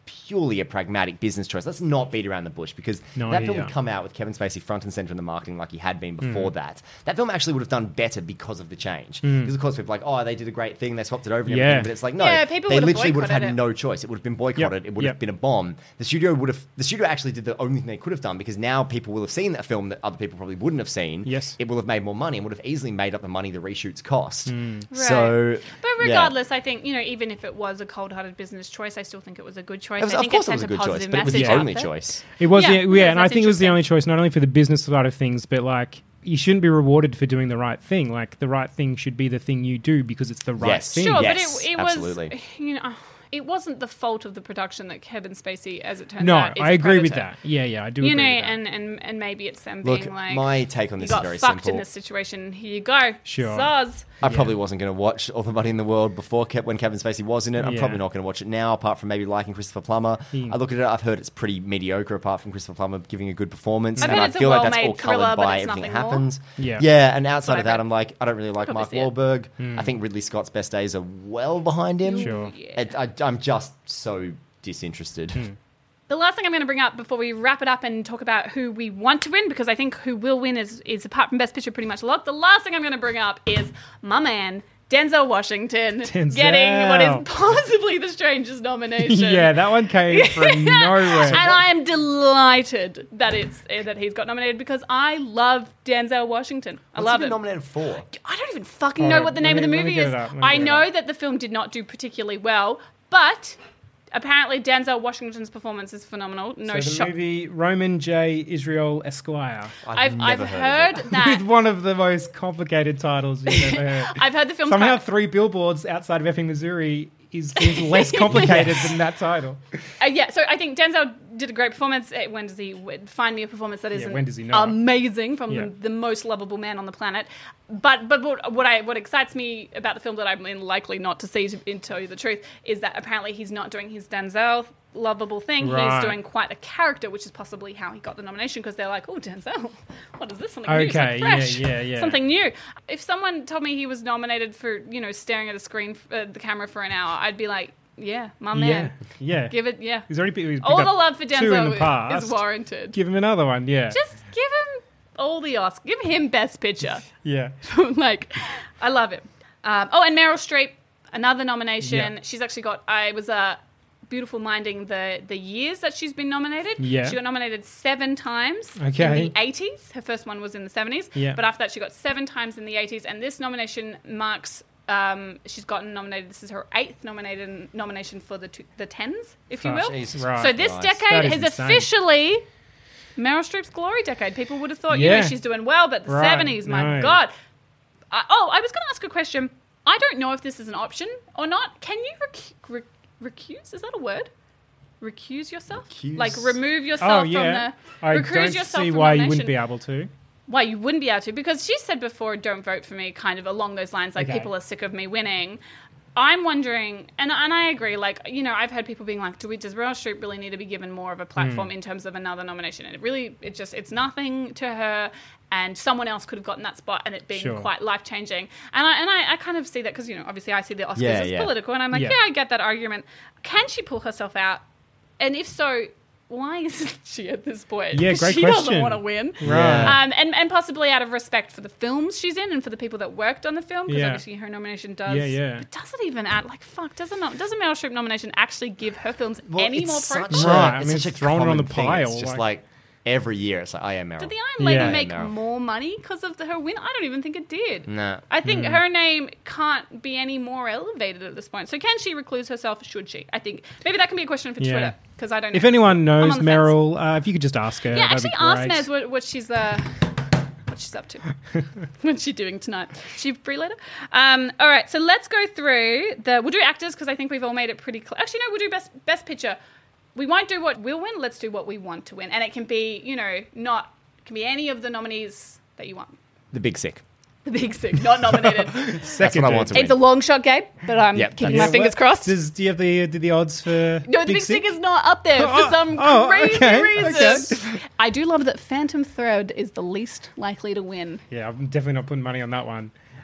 purely a pragmatic business choice. Let's not beat around the bush, because No, that film yeah. would come out with Kevin Spacey front and center in the marketing like he had been before that. That film actually would have done better because of the change. Because of course people are like, oh, they did a great thing, they swapped it over and Yeah. everything. But it's like, no, Yeah, people they would have literally would have had boycotted it. no choice. It would have been boycotted. It would Yep. have been a bomb. The studio would have. The studio actually did the only thing they could have done, because now people will have seen that film that other people probably wouldn't have seen. Yes. It will have made more money and would have easily made up the money the reshoots cost. Right. So, But yeah. regardless, I think, you know, even if it was a cold-hearted business choice, I still think it was a good choice. It was- I of think course it it was sent a a good choice, positive but it was message the out only there. choice. It was, Yeah, yeah, yeah, because and I that's think it was the interesting. only choice, not only for the business side of things, but like you shouldn't be rewarded for doing the right thing. Like the right thing should be the thing you do because it's the right Yes. thing. Sure, Yes, but it, it absolutely. was, you know, it wasn't the fault of the production that Kevin Spacey, as it turns No, out, is I a agree with predator. that. Yeah, yeah, I do You know, agree with that. and, and, and maybe it's them Look, being like, my take on you this got is very fucked simple. in this situation. Here you go. Sure. Soz. I probably wasn't going to watch All the Money in the World before Ke- when Kevin Spacey was in it. I'm Yeah. probably not going to watch it now, apart from maybe liking Christopher Plummer. Hmm. I look at it, I've heard it's pretty mediocre, apart from Christopher Plummer giving a good performance, I've and heard I it's a feel like that's all well-made thriller, coloured but by it's everything that nothing more. happens. Yeah. yeah, and outside what of that, I've I'm like, I don't really like Probably Mark see it. Wahlberg. Hmm. I think Ridley Scott's best days are well behind him. Sure. Yeah. It, I, I'm just so disinterested. Hmm. The last thing I'm going to bring up before we wrap it up and talk about who we want to win, because I think who will win is, is apart from Best Picture, pretty much a lot. The last thing I'm going to bring up is my man, Denzel Washington, Denzel. getting what is possibly the strangest nomination. yeah, that one came from nowhere. And I am delighted that it's eh, that he's got nominated, because I love Denzel Washington. I What's love he been him. nominated for? I don't even fucking Oh, know what the let name me- of the let me movie get is. it up, let me I get it know up. that the film did not do particularly well, but apparently Denzel Washington's performance is phenomenal. No so the shock. movie Roman J. Israel Esquire. I've, I've never heard, of it. that. With one of the most complicated titles you've ever heard. I've heard the film. Somehow quite- Three Billboards Outside of Ebbing, Missouri is, is less complicated than that title. Uh, yeah, so I think Denzel did a great performance. Uh, When does he w- find me a performance that is Yeah, when does he not? amazing from Yeah. the, the most lovable man on the planet? But but what, what I what excites me about the film that I'm likely not to see, to, to tell you the truth, is that apparently he's not doing his Denzel lovable thing. Right. He's doing quite a character, which is possibly how he got the nomination, because they're like, oh, Denzel, what is this? Something new, Okay, something yeah, fresh, yeah, yeah. something new. If someone told me he was nominated for, you know, staring at a screen, uh, the camera for an hour, I'd be like, yeah, my man. Yeah, yeah. Give it, yeah. He's already picked, he's All picked the up love for two in Denzel the past. is warranted. Give him another one, yeah. Just give him all the Oscars. Give him Best Picture. yeah. Like, I love him. Um, oh, and Meryl Streep, another nomination. Yeah. She's actually got, I was uh, beautiful minding the, the years that she's been nominated. Yeah. She got nominated seven times Okay. in the eighties. Her first one was in the seventies. Yeah. But after that, she got seven times in the eighties. And this nomination marks... Um, she's gotten nominated. This is her eighth nominated nomination for the two, the tens, if you Fuck, will. Jesus Right. So this Christ. That decade is is insane. officially Meryl Streep's glory decade. People would have thought, you Yeah. know, she's doing well, but the Right. seventies, my No. God. Uh, oh, I was going to ask a question. I don't know if this is an option or not. Can you rec- rec- recuse? Is that a word? Recuse yourself? Recuse? Like remove Oh, yourself yeah. from the... I recuse don't yourself see from why you nomination. wouldn't be able to. Why you wouldn't be able to, because she said before, don't vote for me, kind of along those lines, like Okay. people are sick of me winning. I'm wondering, and, and I agree, like, you know, I've heard people being like, do we, does Meryl Streep really need to be given more of a Hmm. platform in terms of another nomination? And it really, it just, it's nothing to her, and someone else could have gotten that spot and it being Sure. quite life-changing. And I, and I, I kind of see that, because, you know, obviously I see the Oscars Yeah, as yeah. political, and I'm like, Yeah. yeah, I get that argument. Can she pull herself out? And if so, why isn't she at this point? Yeah, 'Cause great she doesn't question. want to win. Right. Um, and, and possibly out of respect for the films she's in and for the people that worked on the film, because Yeah. obviously her nomination does. Yeah, yeah. But does it even add, like, fuck, doesn't, doesn't Meryl Streep nomination actually give her films Well, any it's more such profile? a- Right, I it's mean, such a it's thrown it on the common thing. pile, It's just like- like every year, it's like, I am Meryl. Did the Iron Lady Yeah. make Meryl. more money because of the, her win? I don't even think it did. No. I think Hmm. her name can't be any more elevated at this point. So can she recluse herself? Should she? I think maybe that can be a question for Yeah. Twitter, because I don't know. If anyone I'm knows on the fence. Meryl, uh, if you could just ask her. Yeah, that'd actually be ask great. Nez what, what she's uh, what she's up to. What's she doing tonight? She free later? Um, all right, so let's go through the. We'll do actors, because I think we've all made it pretty clear. Actually, no, we'll do best best picture. We won't do what will win. Let's do what we want to win, and it can be, you know, not it can be any of the nominees that you want. The Big Sick. The Big Sick, not nominated. That's what I want to win. It's a long shot, Gabe, but I'm Yep, keeping that's- my Yeah, fingers what- crossed. Does, do you have the, do the odds for No, the Big Sick is not up there for Oh, some oh, crazy okay, reason. okay. I do love that Phantom Thread is the least likely to win. Yeah, I'm definitely not putting money on that one.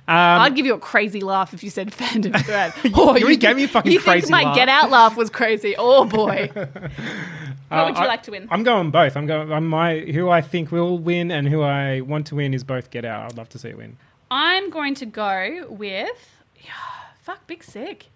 I'd give you a crazy laugh if you said Phantom Thread. Oh, you already gave me a fucking you crazy think my laugh. Get Out laugh was crazy? Oh boy. What would you I, like to win? I'm going both. I'm going. I'm my who I think will win and who I want to win is both Get Out. I'd love to see it win. I'm going to go with fuck Big Sick.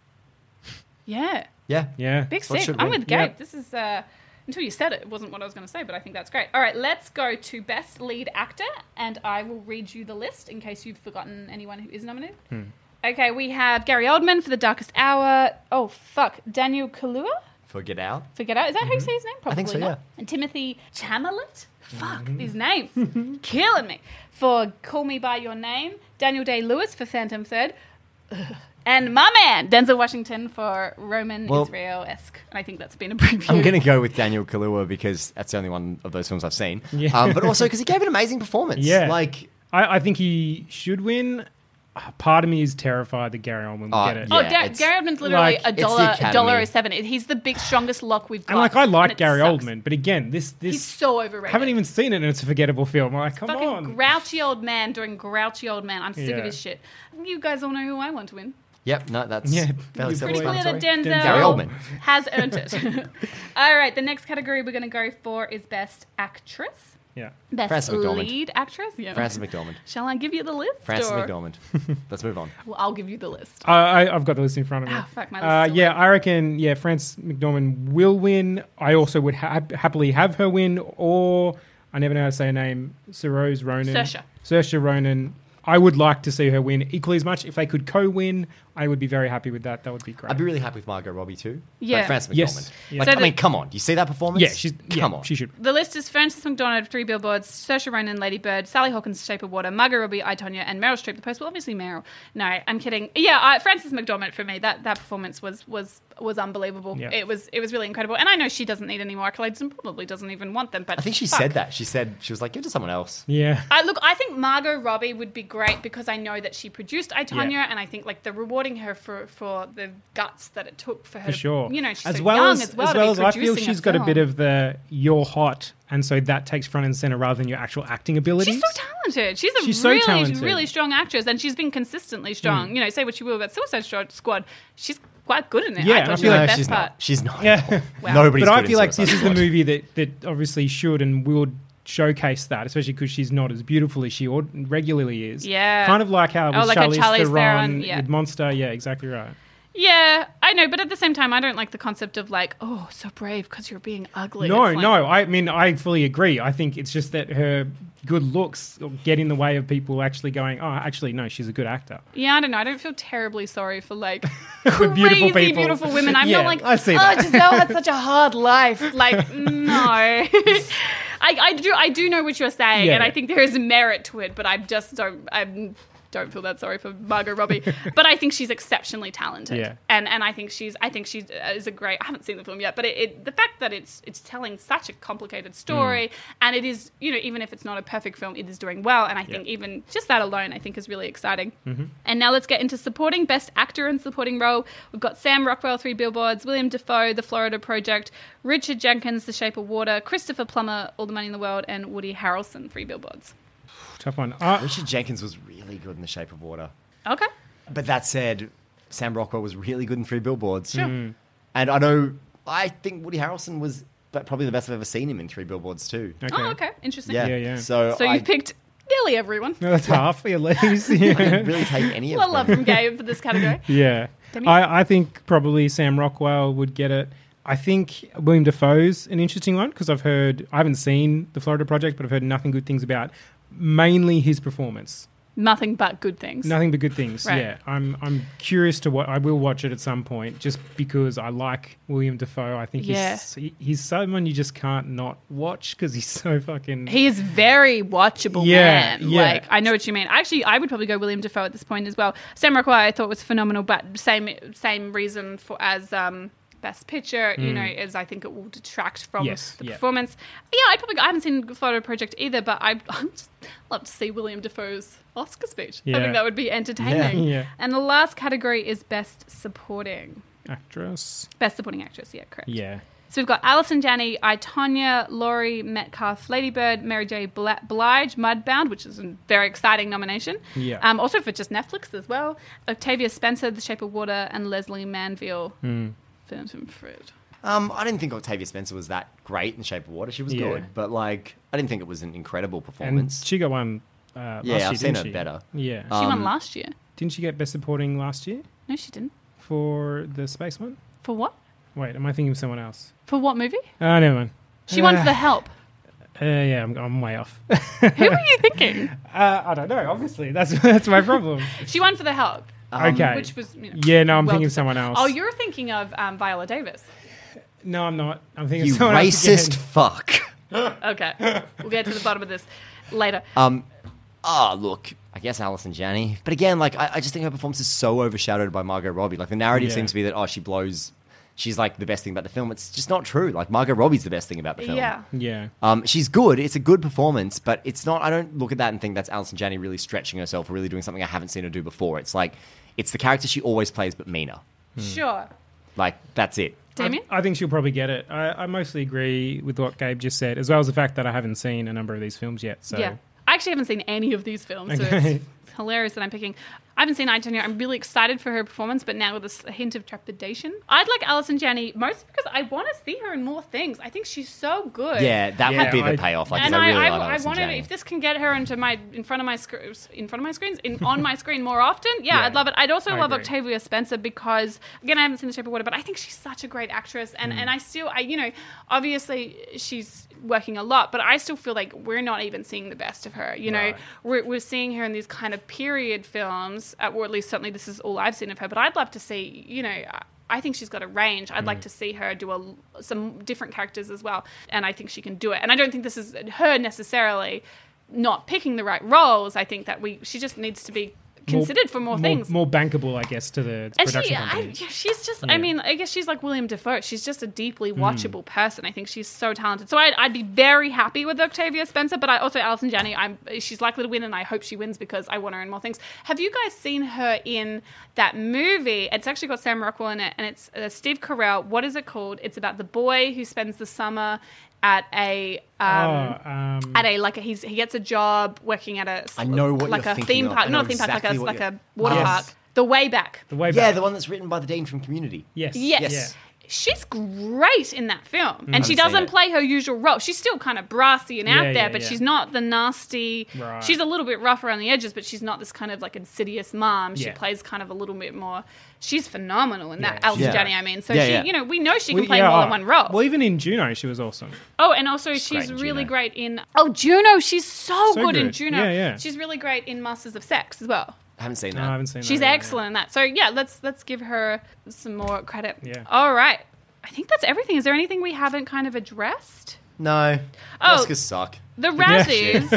Yeah, Yeah. Yeah. Big What Sick. should I'm win? with Gabe. Yep. This is uh, until you said it, it wasn't what I was going to say, but I think that's great. All right, let's go to Best Lead Actor, and I will read you the list in case you've forgotten anyone who is nominated. Hmm. Okay, we have Gary Oldman for The Darkest Hour. Oh fuck, Daniel Kaluuya For Get Out. for Get Out. Is that how you say his name? Probably I think so, not. yeah. And Timothy Chalamet. Fuck Mm-hmm. these names, killing me. For Call Me by Your Name. Daniel Day-Lewis for Phantom Thread. Ugh. And my man, Denzel Washington for Roman Well- Israel-esque. And I think that's been a preview. I'm going to go with Daniel Kaluuya because that's the only one of those films I've seen. Yeah. Um, but also because he gave an amazing performance. Yeah. Like, I, I think he should win. Uh, Part of me is terrified that Gary Oldman will Oh, get it. Oh, Yeah, Dar- it's- Gary Oldman's literally like- a It's the dollar, a Academy. dollar is seven. He's the big, strongest lock we've got. And like I like and it Gary sucks. Oldman, but again, this this He's so overrated. haven't even seen it, and it's a forgettable film. I'm like, come Fucking on. grouchy old man doing grouchy old man. I'm sick Yeah. of his shit. You guys all know who I want to win. yep, no, that's Yeah, fairly you're Pretty clear that self-explanatory. Denzel Gary Oldman. has earned it. All right, the next category we're going to go for is Best Actress. Yeah. Best Frances McDormand. Lead Actress. Yeah. Frances McDormand. Shall I give you the list? Frances or- McDormand. Let's move on. Well, I'll give you the list. I, I, I've got the list in front of me. Ah, fuck, my list uh, is still yeah, there. I reckon, yeah, Frances McDormand will win. I also would ha- happily have her win, or I never know how to say her name, Saoirse Ronan. Saoirse. Saoirse Ronan. I would like to see her win equally as much. If they could co-win, I would be very happy with that. That would be great. I'd be really happy with Margot Robbie too. Yeah. But Frances McDormand. Yes. Yeah. Like, So I the- mean, come on. You see that performance? yeah, she's Come yeah, on. She should. The list is Frances McDormand, Three Billboards, Saoirse Ronan, Lady Bird, Sally Hawkins, Shape of Water, Margot Robbie, I, Tonya, and Meryl Streep, The Post. Well, obviously Meryl. No, I'm kidding. Yeah, uh, Frances McDormand for me. That that performance was was was unbelievable. Yeah. It was it was really incredible. And I know she doesn't need any more accolades and probably doesn't even want them. But I think she fuck. said that. She said, she was like, give it to someone else. Yeah. I look, I think Margot Robbie would be great because I know that she produced I, Tonya, Yeah. and I think like the rewarding her for, for the guts that it took for her. For sure. To, you know, she's as so well young as, as well. as to well be as I feel producing she's a got a film. bit of the you're hot, and so that takes front and center rather than your actual acting abilities. She's so talented. She's a She's so really, talented. really strong actress, and she's been consistently strong. You know, say what you will about Suicide Squad, she's quite good in it. Yeah, I and I thought she feel was like the best she's part. not. She's not. Yeah. Wow. Nobody's But I good in feel like Suicide this is the Squad. movie that, that obviously should and will showcase that, especially because she's not as beautiful as she ord- regularly is. Yeah. Kind of like how Oh, with like a Charlize Charlize Theron Theron, yeah. with Monster. Yeah, exactly right. Yeah, I know, but at the same time, I don't like the concept of like, oh, so brave because you're being ugly. No, It's like- no. I mean, I fully agree. I think it's just that her good looks get in the way of people actually going, oh, actually, no, she's a good actor. Yeah, I don't know. I don't feel terribly sorry for like For crazy beautiful beautiful, people. women. I'm Yeah, not like, I see oh, that. Giselle had such a hard life. Like, no. I, I do I do know what you're saying, Yeah. and I think there is merit to it, but I just don't I don't feel that sorry for Margot Robbie. But I think she's exceptionally talented, Yeah. and and I think she's I think she is a great. I haven't seen the film yet, but it, it the fact that it's it's telling such a complicated story, and it is, you know, even if it's not a perfect film, it is doing well, and I think even just that alone, I think is really exciting. And now let's get into supporting Best Actor and Supporting Role. We've got Sam Rockwell, Three Billboards, William Dafoe, The Florida Project, Richard Jenkins, The Shape of Water, Christopher Plummer, All the Money in the World, and Woody Harrelson, Three Billboards. Tough one. Uh, Richard Jenkins was really good in The Shape of Water. Okay. But that said, Sam Rockwell was really good in Three Billboards. Sure. Mm. And I know, I think Woody Harrelson was but probably the best I've ever seen him in Three Billboards too. okay. Oh, okay. Interesting. Yeah, Yeah, yeah. So, So I you've picked nearly everyone. No, that's half, at least. didn't Yeah. really take any of Well, them. love from Gabe for this category. yeah. Demi? I, I think probably Sam Rockwell would get it. I think William Dafoe's an interesting one because I've heard, I haven't seen The Florida Project, but I've heard nothing good things about mainly his performance. Nothing but good things. Nothing but good things. Right. Yeah, I'm I'm curious to what I will watch it at some point, just because I like William Dafoe. I think Yeah. he's he, he's someone you just can't not watch because he's so fucking. He is very watchable Yeah, man. yeah. Like, I know what you mean. Actually, I would probably go William Dafoe at this point as well. Sam Rockwell I thought was phenomenal, but same same reason for as um, Best Picture, you know, is I think it will detract from Mm. Yes, the yeah. performance. Yeah, I probably I haven't seen the Florida Project either, but I I'd just love to see William Dafoe's Oscar speech. I Yeah. think that would be entertaining. Yeah. And the last category is Best Supporting. Actress. Best Supporting Actress, yeah, correct. Yeah. So we've got Alison Janney, I, Tonya, Laurie Metcalf, Lady Bird, Mary J. Bla- Blige, Mudbound, which is a very exciting nomination. Yeah. Um, also for just Netflix as well. Octavia Spencer, The Shape of Water, and Leslie Manville, Mm. Phantom Thread. Um, I didn't think Octavia Spencer was that great in Shape of Water. She was Yeah. good, but like I didn't think it was an incredible And performance. she got one uh, Yeah, last year, I've seen didn't her she? better. Yeah. She won Um, last year. Didn't she get Best Supporting last year No, she didn't. for the space one? For what? Wait, am I thinking of someone else? For what movie? Oh, never mind. She won Uh, for The Help. Uh, yeah, I'm, I'm way off. Who are you thinking? Uh, I don't know. Obviously, that's that's my problem. She won for The Help. okay. Which was, you know, yeah, no, I'm well thinking of deserved. someone else. Oh, you're thinking of um, Viola Davis. No, I'm not. I'm thinking You of someone else racist again. fuck. Okay. We'll get to the bottom of this later. Um, oh, look, I guess Alison Janney. But again, like, I, I just think her performance is so overshadowed by Margot Robbie. Like, the narrative Yeah. seems to be that, oh, she blows, she's like the best thing about the film. It's just not true. Like, Margot Robbie's the best thing about the film. Yeah. Yeah. Um, she's good. It's a good performance, but it's not, I don't look at that and think that's Alison Janney really stretching herself or really doing something I haven't seen her do before. It's like, it's the character she always plays, but meaner. Sure. Like, that's it. Damien? I, I think she'll probably get it. I, I mostly agree with what Gabe just said, as well as the fact that I haven't seen a number of these films yet. So Yeah. I actually haven't seen any of these films, so Okay. it's hilarious that I'm picking. I haven't seen I, Tonya. I'm really excited for her performance, but now with this a hint of trepidation. I'd like Alison Janney, mostly because I want to see her in more things. I think she's so good. Yeah, that Yeah, would be the I- payoff. Like, 'cause and I I, really I, like I Alison wanted Janney. if this can get her into my in front of my sc- in front of my screens in on my screen more often. Yeah, Yeah, I'd love it. I'd also I love agree. Octavia Spencer because again I haven't seen The Shape of Water, but I think she's such a great actress, and Mm. and I still I you know obviously she's working a lot, but I still feel like we're not even seeing the best of her. You know, Right. we're we're seeing her in these kind of period films, uh, or at least certainly this is all I've seen of her. But I'd love to see, you know. I think she's got a range. I'd Mm. like to see her do a, some different characters as well. And I think she can do it. And I don't think this is her necessarily not picking the right roles. I think that we she just needs to be considered for more, things. More bankable, I guess, to the And production she, I, company. yeah, she's just, Yeah. I mean, I guess she's like William Dafoe. She's just a deeply Hmm. watchable person. I think she's so talented. So I'd, I'd be very happy with Octavia Spencer, but I also, Alison Janney, I'm, she's likely to win, and I hope she wins because I want her in more things. Have you guys seen her in that movie? It's actually got Sam Rockwell in it, and it's uh, Steve Carell. What is it called? It's about the boy who spends the summer at a um, oh, um, at a like a, he's he gets a job working at a I know what like you're a thinking theme of. park, I know not a theme park, exactly like what a like you're- a water Yes. park. The Way Back. the way Yeah, back. the one that's written by the Dean from Community. Yes. Yes. Yes. She's great in that film. And she Haven't seen doesn't it. play her usual role. She's still kind of brassy and out Yeah, there, yeah, but yeah. she's not the nasty. Right. She's a little bit rough around the edges, but she's not this kind of like insidious mom. She Yeah. plays kind of a little bit more. She's phenomenal in that. Yeah, Alison she's- Janney, I mean. So Yeah, she, yeah. you know, we know she can Well, play yeah, more than oh, one role. Well, even in Juno, she was awesome. Oh, and also great she's in really Juno. great in. Oh, Juno, she's so, So good, in good. Juno. Yeah, yeah. She's really great in Masters of Sex as well. I haven't seen that. No, I haven't seen She's that either. excellent in that. So yeah, let's let's give her some more credit. Yeah. All right. I think that's everything. Is there anything we haven't kind of addressed? No. Oh. Oscars suck. The Razzies.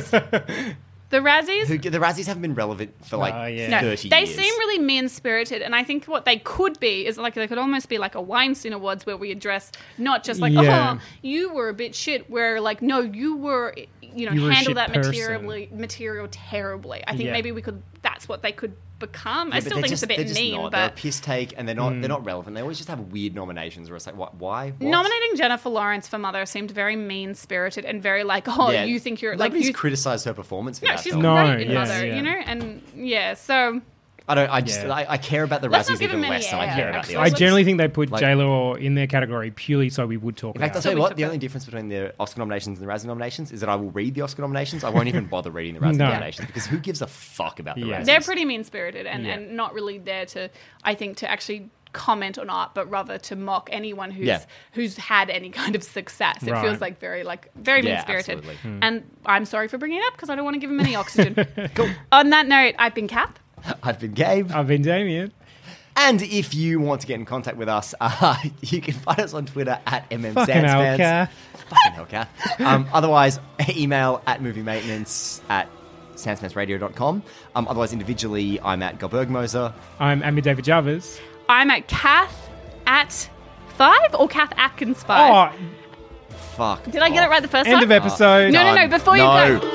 the Razzies. Who, the Razzies haven't been relevant for like Oh, yeah. No, thirty they years. seem really mean-spirited, and I think what they could be is like they could almost be like a Weinstein Awards where we address not just like Yeah. oh you were a bit shit, where like no you were you know You were a handle shit that person. material material terribly. I think Yeah. maybe we could. That's what they could become. Yeah, I but still they're think just, it's a they're bit just mean, not. They're a but piss take, and they're not. Hmm. They're not relevant. They always just have weird nominations where it's like, what? Why? What? nominating Jennifer Lawrence for Mother seemed very mean-spirited and very like oh Yeah. you think you're like Nobody's you. criticised her performance for No, that she's film. No, great in yes, Mother, yeah. you know, and yeah, so I don't. I just. Yeah. I, I care about the Let's not Razzies give even them any less than I air, care about the actually. I Oscars. Let's- generally think they put Like- J-Lo in their category purely so we would talk In fact, I'll about tell it. you we what. took The that. only difference between the Oscar nominations and the Razzie nominations is that I will read the Oscar nominations. I won't even bother reading the Razzie No. nominations because who gives a fuck about the Yeah. Razzies? they're pretty mean-spirited and, Yeah. and not really there to, I think, to actually comment on art, but rather to mock anyone who's Yeah. who's had any kind of success. It Right. feels like very like very Yeah, mean-spirited. absolutely. Hmm. And I'm sorry for bringing it up because I don't want to give him any oxygen. Cool. On that note, I've been Kath. I've been Gabe. I've been Damien. And if you want to get in contact with us, uh, you can find us on Twitter at Fucking hell, MMSansfans. Kath. Fucking hell, Kath. Um, otherwise, email at movie maintenance at sansmansradio dot com. Um, otherwise, individually, I'm at Goldbergmoser. I'm Amy David Jarvis. I'm at Kath at five or Kath Atkins five. Oh, Fuck. Did I get it right the first end time? of episode. No, no, no, Done. before you No. go.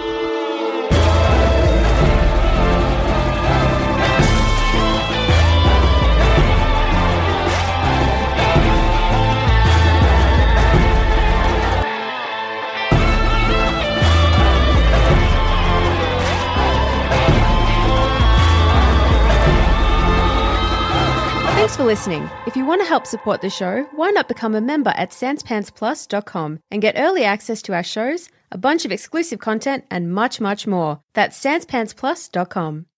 Thanks for listening. If you want to help support the show, why not become a member at sans pants plus dot com and get early access to our shows, a bunch of exclusive content, and much, much more. That's sans pants plus dot com.